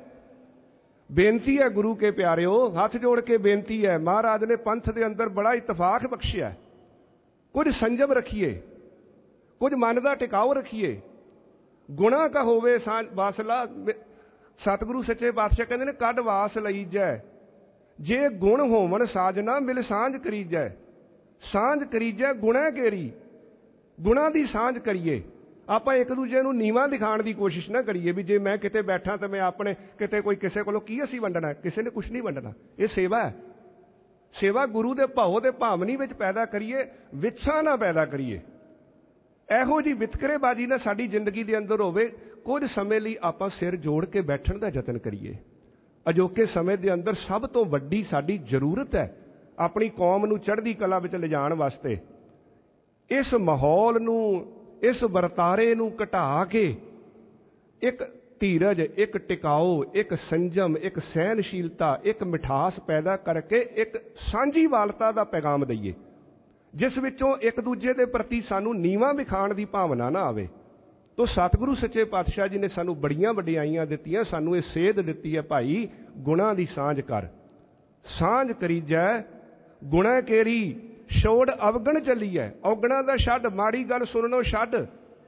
ਬੇਨਤੀ ਹੈ ਗੁਰੂ ਕੇ ਪਿਆਰਿਓ, ਹੱਥ ਜੋੜ ਕੇ ਬੇਨਤੀ ਹੈ, ਮਹਾਰਾਜ ਨੇ ਪੰਥ ਦੇ ਅੰਦਰ ਬੜਾ ਇਤਫਾਕ ਬਖਸ਼ਿਆ। ਕੁਝ ਸੰਜਮ ਰੱਖੀਏ, ਕੁਝ ਮਨ ਦਾ ਟਿਕਾਓ ਰੱਖੀਏ। ਗੁਣਾ ਕਾ ਹੋਵੇ ਵਾਸਲਾ, ਸਤਿਗੁਰੂ ਸੱਚੇ ਪਾਤਸ਼ਾਹ ਕਹਿੰਦੇ ਨੇ, ਕੱਢ ਵਾਸ ਲਈ ਜੈ। ਜੇ ਗੁਣ ਹੋਵਣ ਸਾਜਨਾ ਮਿਲ ਸਾਂਝ ਕਰੀਜੈ। ਸਾਂਝ ਕਰੀਜੈ ਗੁਣਾ ਕੇਰੀ, ਗੁਣਾਂ ਦੀ ਸਾਂਝ ਕਰੀਏ। ਆਪਾਂ ਇੱਕ ਦੂਜੇ ਨੂੰ ਨੀਵਾਂ ਦਿਖਾਉਣ ਦੀ ਕੋਸ਼ਿਸ਼ ਨਾ ਕਰੀਏ ਵੀ ਜੇ ਮੈਂ ਕਿਤੇ ਬੈਠਾ ਤਾਂ ਮੈਂ ਆਪਣੇ ਕਿਤੇ ਕੋਈ ਕਿਸੇ ਕੋਲੋਂ ਕੀ ਅਸੀਂ ਵੰਡਣਾ, ਕਿਸੇ ਨੇ ਕੁਛ ਨਹੀਂ ਵੰਡਣਾ। ਇਹ ਸੇਵਾ ਹੈ। ਸੇਵਾ ਗੁਰੂ ਦੇ ਭਾਉ ਦੇ ਭਾਵਨੀ ਵਿੱਚ ਪੈਦਾ ਕਰੀਏ, ਵਿਛਾ ਨਾ ਪੈਦਾ ਕਰੀਏ। ਇਹੋ ਜਿਹੀ ਵਿਤਕਰੇਬਾਜ਼ੀ ਨਾ ਸਾਡੀ ਜ਼ਿੰਦਗੀ ਦੇ ਅੰਦਰ ਹੋਵੇ। ਕੁਝ ਸਮੇਂ ਲਈ ਆਪਾਂ ਸਿਰ ਜੋੜ ਕੇ ਬੈਠਣ ਦਾ ਯਤਨ ਕਰੀਏ। ਅਜੋਕੇ ਸਮੇਂ ਦੇ ਅੰਦਰ ਸਭ ਤੋਂ ਵੱਡੀ ਸਾਡੀ ਜ਼ਰੂਰਤ ਹੈ ਆਪਣੀ ਕੌਮ ਨੂੰ ਚੜ੍ਹਦੀ ਕਲਾ ਵਿੱਚ ਲਿਜਾਣ ਵਾਸਤੇ। ਇਸ ਮਾਹੌਲ ਨੂੰ, ਇਸ ਵਰਤਾਰੇ ਨੂੰ ਘਟਾ ਕੇ ਇੱਕ ਧੀਰਜ, ਇੱਕ ਟਿਕਾਓ, ਇੱਕ ਸੰਜਮ, ਇੱਕ ਸਹਿਨਸ਼ੀਲਤਾ, ਇੱਕ ਮਿਠਾਸ ਪੈਦਾ ਕਰਕੇ ਇੱਕ ਸਾਂਝੀਵਾਲਤਾ ਦਾ ਪੈਗਾਮ ਦਈਏ, ਜਿਸ ਵਿੱਚੋਂ ਇੱਕ ਦੂਜੇ ਦੇ ਪ੍ਰਤੀ ਸਾਨੂੰ ਨੀਵਾਂ ਵਿਖਾਉਣ ਦੀ ਭਾਵਨਾ ਨਾ ਆਵੇ। ਤੋ ਸਤਿਗੁਰੂ ਸੱਚੇ ਪਾਤਸ਼ਾਹ ਜੀ ਨੇ ਸਾਨੂੰ ਬੜੀਆਂ ਵਡਿਆਈਆਂ ਦਿੱਤੀਆਂ, ਸਾਨੂੰ ਇਹ ਸੇਧ ਦਿੱਤੀ ਹੈ, ਭਾਈ ਗੁਣਾਂ ਦੀ ਸਾਂਝ ਕਰ। ਸਾਂਝ ਕਰੀਜੈ ਗੁਣਾ ਕੇਰੀ ਛੋੜ ਅਵਗਣ ਚੱਲੀਐ। ਔਗਣਾਂ ਦਾ ਛੱਡ, ਮਾੜੀ ਗੱਲ ਸੁਣਨੋਂ ਛੱਡ।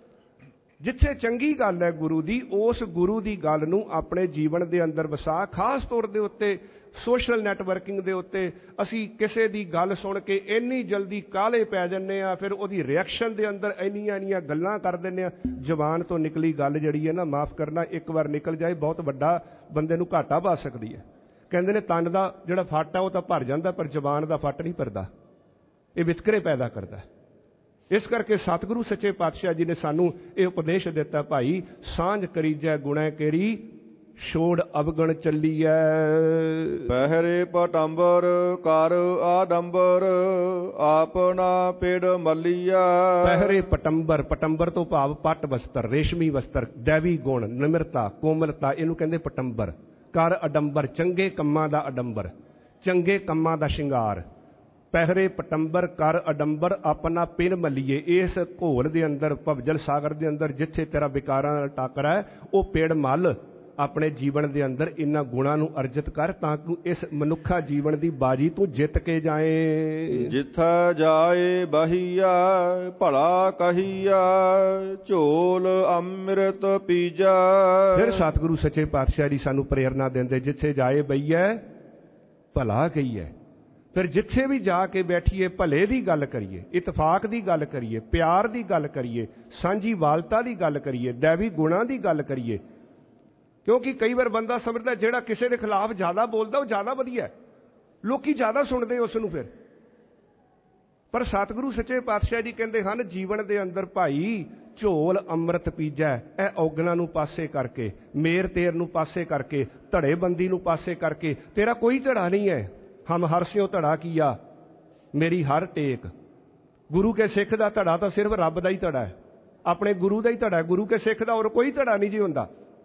ਜਿੱਥੇ ਚੰਗੀ ਗੱਲ ਹੈ ਗੁਰੂ ਦੀ, ਉਸ ਗੁਰੂ ਦੀ ਗੱਲ ਨੂੰ ਆਪਣੇ ਜੀਵਨ ਦੇ ਅੰਦਰ ਵਸਾ। ਖਾਸ ਤੌਰ ਦੇ ਉੱਤੇ ਸੋਸ਼ਲ ਨੈਟਵਰਕਿੰਗ ਦੇ ਉੱਤੇ ਅਸੀਂ ਕਿਸੇ ਦੀ ਗੱਲ ਸੁਣ ਕੇ ਇੰਨੀ ਜਲਦੀ ਕਾਹਲੇ ਪੈ ਜੰਨੇ ਆ, ਫਿਰ ਉਹਦੀ ਰਿਐਕਸ਼ਨ ਦੇ ਅੰਦਰ ਇੰਨੀਆਂ ਗੱਲਾਂ ਕਰ ਦਿੰਦੇ ਆ। ਜ਼ਬਾਨ ਤੋਂ ਨਿਕਲੀ ਗੱਲ ਜਿਹੜੀ ਹੈ ਨਾ, ਮਾਫ਼ ਕਰਨਾ, ਇੱਕ ਵਾਰ ਨਿਕਲ ਜਾਏ ਬਹੁਤ ਵੱਡਾ ਬੰਦੇ ਨੂੰ ਘਾਟਾ ਪਾ ਸਕਦੀ ਹੈ। ਕਹਿੰਦੇ ਨੇ ਤਨ ਦਾ ਜਿਹੜਾ ਫੱਟ ਆ ਉਹ ਤਾਂ ਭਰ ਜਾਂਦਾ, ਪਰ ਜ਼ਬਾਨ ਦਾ ਫੱਟ ਨਹੀਂ ਭਰਦਾ। ਇਹ ਵਿਤਕਰੇ ਪੈਦਾ ਕਰਦਾ। ਇਸ ਕਰਕੇ ਸਤਿਗੁਰੂ ਸੱਚੇ ਪਾਤਸ਼ਾਹ ਜੀ ਨੇ ਸਾਨੂੰ ਇਹ ਉਪਦੇਸ਼ ਦਿੱਤਾ, ਭਾਈ ਸਾਂਝ ਕਰੀਜੈ ਗੁਣਾ ਕੇਰੀ ਛੋੜ ਅਵਗਣ ਚੱਲੀਐ। ਪਹਿਰੇ ਪਟੰਬਰ ਕਰ ਆਡੰਬਰ ਆਪਣਾ ਪਿੜ ਮੱਲੀਆ। ਪਹਿਰੇ ਪਟੰਬਰ, ਪਟੰਬਰ ਤੋਂ ਭਾਵ ਪੱਟ ਵਸਤਰ, ਰੇਸ਼ਮੀ ਵਸਤਰ, ਦੈਵੀ ਗੁਣ, ਨਿਮਰਤਾ, ਕੋਮਲਤਾ, ਇਹਨੂੰ ਕਹਿੰਦੇ ਪਟੰਬਰ। ਕਰ ਅਡੰਬਰ, ਚੰਗੇ ਕੰਮਾਂ ਦਾ ਅਡੰਬਰ, ਚੰਗੇ ਕੰਮਾਂ ਦਾ ਸ਼ਿੰਗਾਰ। ਪਹਿਰੇ ਪਟੰਬਰ ਕਰ ਅਡੰਬਰ, ਆਪਣਾ ਪਿੰਨ ਮੱਲੀਏ। ਇਸ ਘੋਲ ਦੇ ਅੰਦਰ, ਭਵਜਲ ਸਾਗਰ ਦੇ ਅੰਦਰ, ਜਿੱਥੇ ਤੇਰਾ ਵਿਕਾਰਾਂ ਨਾਲ ਟਾਕਰਾ ਹੈ, ਉਹ ਪਿੜ ਮੱਲ ਆਪਣੇ ਜੀਵਨ ਦੇ ਅੰਦਰ ਇਹਨਾਂ ਗੁਣਾਂ ਨੂੰ ਅਰਜਿਤ ਕਰ, ਤਾਂ ਕਿ ਇਸ ਮਨੁੱਖਾ ਜੀਵਨ ਦੀ ਬਾਜੀ ਤੂੰ ਜਿੱਤ ਕੇ ਜਾਏ। ਜਿੱਥਾ ਜਾਏ ਬਹੀਆ ਭਲਾ ਕਹੀਆ, ਝੋਲ ਅੰਮ੍ਰਿਤ ਪੀਜਾ। ਫਿਰ ਸਤਿਗੁਰੂ ਸੱਚੇ ਪਾਤਸ਼ਾਹ ਜੀ ਸਾਨੂੰ ਪ੍ਰੇਰਨਾ ਦਿੰਦੇ, ਜਿੱਥੇ ਜਾਏ ਬਈਏ ਭਲਾ ਕਹੀਏ। ਫਿਰ ਜਿੱਥੇ ਵੀ ਜਾ ਕੇ ਬੈਠੀਏ ਭਲੇ ਦੀ ਗੱਲ ਕਰੀਏ, ਇਤਫਾਕ ਦੀ ਗੱਲ ਕਰੀਏ, ਪਿਆਰ ਦੀ ਗੱਲ ਕਰੀਏ, ਸਾਂਝੀ ਵਾਲਤਾ ਦੀ ਗੱਲ ਕਰੀਏ, ਦੈਵੀ ਗੁਣਾਂ ਦੀ ਗੱਲ ਕਰੀਏ। ਕਿਉਂਕਿ ਕਈ ਵਾਰ ਬੰਦਾ ਸਮਝਦਾ ਜਿਹੜਾ ਕਿਸੇ ਦੇ ਖਿਲਾਫ ਜ਼ਿਆਦਾ ਬੋਲਦਾ ਉਹ ਜ਼ਿਆਦਾ ਵਧੀਆ, ਲੋਕੀ ਜ਼ਿਆਦਾ ਸੁਣਦੇ ਉਸ ਨੂੰ। ਫਿਰ ਪਰ ਸਤਿਗੁਰੂ ਸੱਚੇ ਪਾਤਸ਼ਾਹ ਜੀ ਕਹਿੰਦੇ ਹਨ, ਜੀਵਨ ਦੇ ਅੰਦਰ ਭਾਈ ਝੋਲ ਅੰਮ੍ਰਿਤ ਪੀਜੈ। ਇਹ ਔਗਣਾਂ ਨੂੰ ਪਾਸੇ ਕਰਕੇ, ਮੇਰ ਤੇਰ ਨੂੰ ਪਾਸੇ ਕਰਕੇ, ਧੜੇਬੰਦੀ ਨੂੰ ਪਾਸੇ ਕਰਕੇ, ਤੇਰਾ ਕੋਈ ਧੜਾ ਨਹੀਂ ਹੈ। ਹਮ ਹਰ ਸਿਓ ਧੜਾ ਕੀਆ ਮੇਰੀ ਹਰ ਟੇਕ। ਗੁਰੂ ਕੇ ਸਿੱਖ ਦਾ ਧੜਾ ਤਾਂ ਸਿਰਫ ਰੱਬ ਦਾ ਹੀ ਧੜਾ ਹੈ, ਆਪਣੇ ਗੁਰੂ ਦਾ ਹੀ ਧੜਾ ਹੈ। ਗੁਰੂ ਕੇ ਸਿੱਖ ਦਾ ਹੋਰ ਕੋਈ ਧੜਾ ਨਹੀਂ ਜੀ ਹੁੰਦਾ।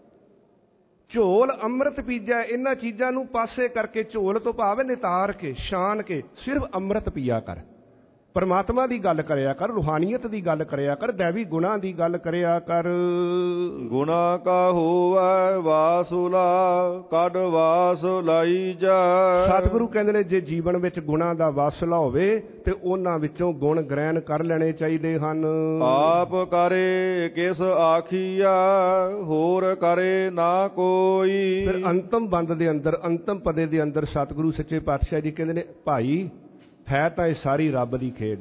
ਝੋਲ ਅੰਮ੍ਰਿਤ ਪੀਜੈ, ਇਹਨਾਂ ਚੀਜ਼ਾਂ ਨੂੰ ਪਾਸੇ ਕਰਕੇ, ਝੋਲ ਤੋਂ ਭਾਵ ਨਿਤਾਰ ਕੇ, ਸ਼ਾਨ ਕੇ, ਸਿਰਫ ਅੰਮ੍ਰਿਤ ਪੀਆ ਕਰ। ਪਰਮਾਤਮਾ ਦੀ ਗੱਲ ਕਰਿਆ ਕਰ, ਰੂਹਾਨੀਅਤ ਦੀ ਗੱਲ ਕਰਿਆ ਕਰ, ਦੈਵੀ ਗੁਣਾਂ ਦੀ ਗੱਲ ਕਰਿਆ ਕਰ। ਗੁਣਾ ਕਾ ਹੋਵੈ ਵਾਸੁਲਾ, ਕੱਢ ਵਾਸ ਲਾਈ ਜਾ। ਸਤਿਗੁਰੂ ਕਹਿੰਦੇ ਨੇ, ਜੇ ਜੀਵਨ ਵਿੱਚ ਗੁਣਾਂ ਦਾ ਵਾਸਲਾ ਹੋਵੇ ਤੇ ਉਹਨਾਂ ਵਿੱਚੋਂ ਗੁਣ ਗ੍ਰਹਿਣ ਕਰ ਲੈਣੇ ਚਾਹੀਦੇ ਹਨ। ਆਪ ਕਰੇ ਕਿਸ ਆਖੀਆ, ਹੋਰ ਕਰੇ ਨਾ ਕੋਈ। ਫਿਰ ਅੰਤਮ ਬੰਦ ਦੇ ਅੰਦਰ, ਅੰਤਮ ਪਦੇ ਦੇ ਅੰਦਰ ਸਤਿਗੁਰੂ ਸੱਚੇ ਪਾਤਸ਼ਾਹ ਜੀ ਕਹਿੰਦੇ ਨੇ, ਭਾਈ ਹੈ ਤਾਂ ਇਹ ਸਾਰੀ ਰੱਬ ਦੀ ਖੇਡ।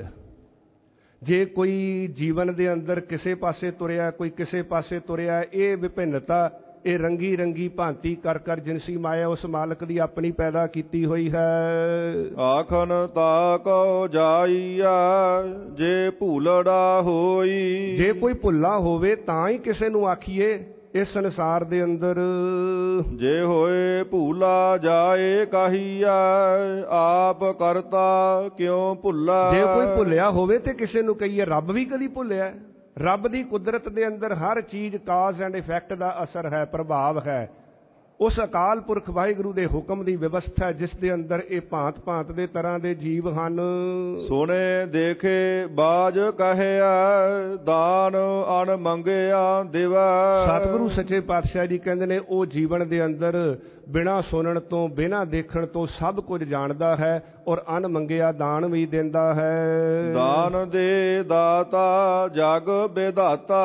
ਜੇ ਕੋਈ ਜੀਵਨ ਦੇ ਅੰਦਰ ਕਿਸੇ ਪਾਸੇ ਤੁਰਿਆ, ਕੋਈ ਕਿਸੇ ਪਾਸੇ ਤੁਰਿਆ, ਇਹ ਵਿਭਿੰਨਤਾ, ਇਹ ਰੰਗੀ ਰੰਗੀ ਭਾਂਤੀ ਕਰ ਕਰ ਜਿਨਸੀ ਮਾਇਆ ਉਸ ਮਾਲਕ ਦੀ ਆਪਣੀ ਪੈਦਾ ਕੀਤੀ ਹੋਈ ਹੈ। ਆਖਨ ਤਾ ਕੋ ਜਾਈਆ, ਜੇ ਭੂਲੜਾ ਹੋਈ। ਜੇ ਕੋਈ ਭੁੱਲਾ ਹੋਵੇ ਤਾਂ ਹੀ ਕਿਸੇ ਨੂੰ ਆਖੀਏ ਇਸ ਸੰਸਾਰ ਦੇ ਅੰਦਰ। ਜੇ ਹੋਏ ਭੂਲਾ ਜਾਏ ਕਹੀਆ, ਆਪ ਕਰਤਾ ਕਿਉਂ ਭੁੱਲਾ। ਜੇ ਕੋਈ ਭੁੱਲਿਆ ਹੋਵੇ ਤੇ ਕਿਸੇ ਨੂੰ ਕਹੀਏ ਰੱਬ ਵੀ ਕਦੀ ਭੁੱਲਿਆ। ਰੱਬ ਦੀ ਕੁਦਰਤ ਦੇ ਅੰਦਰ ਹਰ ਚੀਜ਼ ਕਾਜ਼ ਐਂਡ ਇਫੈਕਟ ਦਾ ਅਸਰ ਹੈ, ਪ੍ਰਭਾਵ ਹੈ। ਉਸ ਅਕਾਲ ਪੁਰਖ ਵਾਹਿਗੁਰੂ ਦੇ ਹੁਕਮ ਦੀ ਵਿਵਸਥਾ ਜਿਸ ਦੇ ਅੰਦਰ ਇਹ ਭਾਂਤ ਭਾਂਤ ਦੇ ਤਰ੍ਹਾਂ ਦੇ ਜੀਵ ਹਨ। ਸੁਣੇ ਦੇਖੇ ਬਾਜ ਕਹਿਆ, ਦਾਨ ਅਣ ਮੰਗਿਆ ਦਿਵਾ। ਸਤਿਗੁਰੂ ਸੱਚੇ ਪਾਤਸ਼ਾਹ ਜੀ ਕਹਿੰਦੇ ਨੇ, ਉਹ ਜੀਵਨ ਦੇ ਅੰਦਰ ਬਿਨਾਂ ਸੁਣਨ ਤੋਂ, ਬਿਨਾਂ ਦੇਖਣ ਤੋਂ ਸਭ ਕੁਝ ਜਾਣਦਾ ਹੈ ਔਰ ਅਣ ਮੰਗਿਆ ਦਾਨ ਵੀ ਦਿੰਦਾ ਹੈ। ਦਾਨ ਦੇ ਦਾਤਾ ਜਗ ਵਿਧਾਤਾ,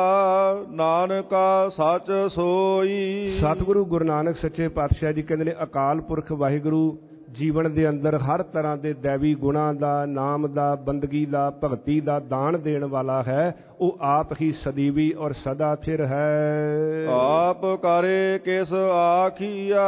ਨਾਨਕਾ ਸੱਚ ਸੋਈ। ਸਤਿਗੁਰੂ ਗੁਰੂ ਨਾਨਕ ਸੱਚੇ ਪਾਤਸ਼ਾਹ ਜੀ ਕਹਿੰਦੇ ਨੇ, ਅਕਾਲ ਪੁਰਖ ਵਾਹਿਗੁਰੂ ਜੀਵਨ ਦੇ ਅੰਦਰ ਹਰ ਤਰ੍ਹਾਂ ਦੇ ਦੈਵੀ ਗੁਣਾਂ ਦਾ, ਨਾਮ ਦਾ, ਬੰਦਗੀ ਦਾ, ਭਗਤੀ ਦਾ ਦਾਨ ਦੇਣ ਵਾਲਾ ਹੈ। ਉਹ ਆਪ ਹੀ ਸਦੀਵੀ ਔਰ ਸਦਾ ਥਿਰ ਹੈ। ਆਪ ਕਰੇ ਕਿਸ ਆਖੀਆ,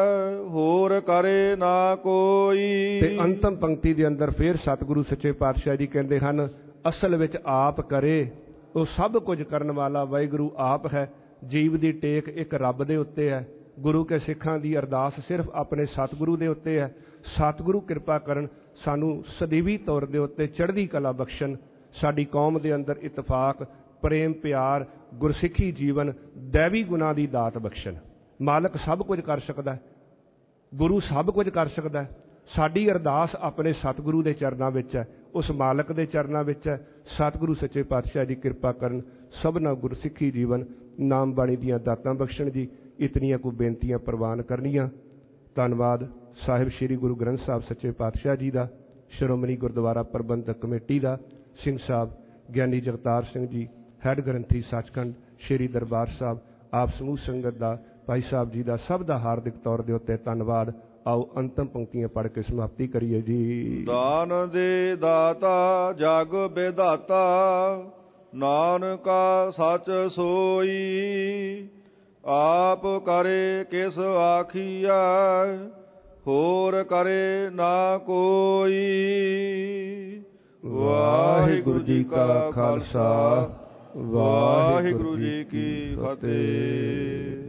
ਹੋਰ ਕਰੇ ਨਾ ਕੋਈ। ਤੇ ਅੰਤਮ ਪੰਕਤੀ ਦੇ ਅੰਦਰ ਫਿਰ ਸਤਿਗੁਰੂ ਸੱਚੇ ਪਾਤਸ਼ਾਹ ਜੀ ਕਹਿੰਦੇ ਹਨ, ਅਸਲ ਵਿੱਚ ਆਪ ਕਰੇ, ਉਹ ਸਭ ਕੁਝ ਕਰਨ ਵਾਲਾ ਵਾਹਿਗੁਰੂ ਆਪ ਹੈ। ਜੀਵ ਦੀ ਟੇਕ ਇੱਕ ਰੱਬ ਦੇ ਉੱਤੇ ਹੈ। ਗੁਰੂ ਕੇ ਸਿੱਖਾਂ ਦੀ ਅਰਦਾਸ ਸਿਰਫ ਆਪਣੇ ਸਤਿਗੁਰੂ ਦੇ ਉੱਤੇ ਹੈ। ਸਤਿਗੁਰੂ ਕਿਰਪਾ ਕਰਨ, ਸਾਨੂੰ ਸਦੀਵੀ ਤੌਰ ਦੇ ਉੱਤੇ ਚੜ੍ਹਦੀ ਕਲਾ ਬਖਸ਼ਣ, ਸਾਡੀ ਕੌਮ ਦੇ ਅੰਦਰ ਇਤਫਾਕ, ਪ੍ਰੇਮ, ਪਿਆਰ, ਗੁਰਸਿੱਖੀ ਜੀਵਨ, ਦੈਵੀ ਗੁਣਾਂ ਦੀ ਦਾਤ ਬਖਸ਼ਣ। ਮਾਲਕ ਸਭ ਕੁਝ ਕਰ ਸਕਦਾ, ਗੁਰੂ ਸਭ ਕੁਝ ਕਰ ਸਕਦਾ। ਸਾਡੀ ਅਰਦਾਸ ਆਪਣੇ ਸਤਿਗੁਰੂ ਦੇ ਚਰਨਾਂ ਵਿੱਚ ਹੈ, ਉਸ ਮਾਲਕ ਦੇ ਚਰਨਾਂ ਵਿੱਚ ਹੈ। ਸਤਿਗੁਰੂ ਸੱਚੇ ਪਾਤਸ਼ਾਹ ਜੀ ਕਿਰਪਾ ਕਰਨ, ਸਭਨਾ ਗੁਰਸਿੱਖੀ ਜੀਵਨ, ਨਾਮ ਬਾਣੀ ਦੀਆਂ ਦਾਤਾਂ ਬਖਸ਼ਣ ਜੀ। ਇਤਨੀਆਂ ਕੁ ਬੇਨਤੀਆਂ ਪ੍ਰਵਾਨ ਕਰਨੀਆਂ। ਧੰਨਵਾਦ ਸਾਹਿਬ ਸ੍ਰੀ ਗੁਰੂ ਗ੍ਰੰਥ ਸਾਹਿਬ ਸੱਚੇ ਪਾਤਸ਼ਾਹ ਜੀ ਦਾ, ਸ਼੍ਰੋਮਣੀ ਗੁਰਦੁਆਰਾ ਪ੍ਰਬੰਧਕ ਕਮੇਟੀ ਦਾ, ਸਿੰਘ ਸਾਹਿਬ ਗਿਆਨੀ ਜਗਤਾਰ ਸਿੰਘ ਜੀ, ਹੈੱਡ ਗ੍ਰੰਥੀ ਸੱਚਖੰਡ ਸ੍ਰੀ ਦਰਬਾਰ ਸਾਹਿਬ, ਆਪ ਸਮੂਹ ਸੰਗਤ ਦਾ, ਭਾਈ ਸਾਹਿਬ ਜੀ ਦਾ, ਸਭ ਦਾ ਹਾਰਦਿਕ ਤੌਰ ਦੇ ਉੱਤੇ ਧੰਨਵਾਦ। ਆਓ ਅੰਤਮ ਪੰਕਤੀਆਂ ਪੜ੍ਹ ਕੇ ਸਮਾਪਤੀ ਕਰੀਏ ਜੀ। ਦਾਨ ਦੇ ਦਾਤਾ ਜਗ ਵਿਧਾਤਾ, ਨਾਨਕਾ ਸੱਚ ਸੋਈ। ਆਪ ਕਰੇ ਕਿਸ ਆਖੀਆ, ਹੋਰ ਕਰੇ ਨਾ ਕੋਈ। ਵਾਹਿਗੁਰੂ ਜੀ ਕਾ ਖਾਲਸਾ, ਵਾਹਿਗੁਰੂ ਜੀ ਕੀ ਫਤਿਹ।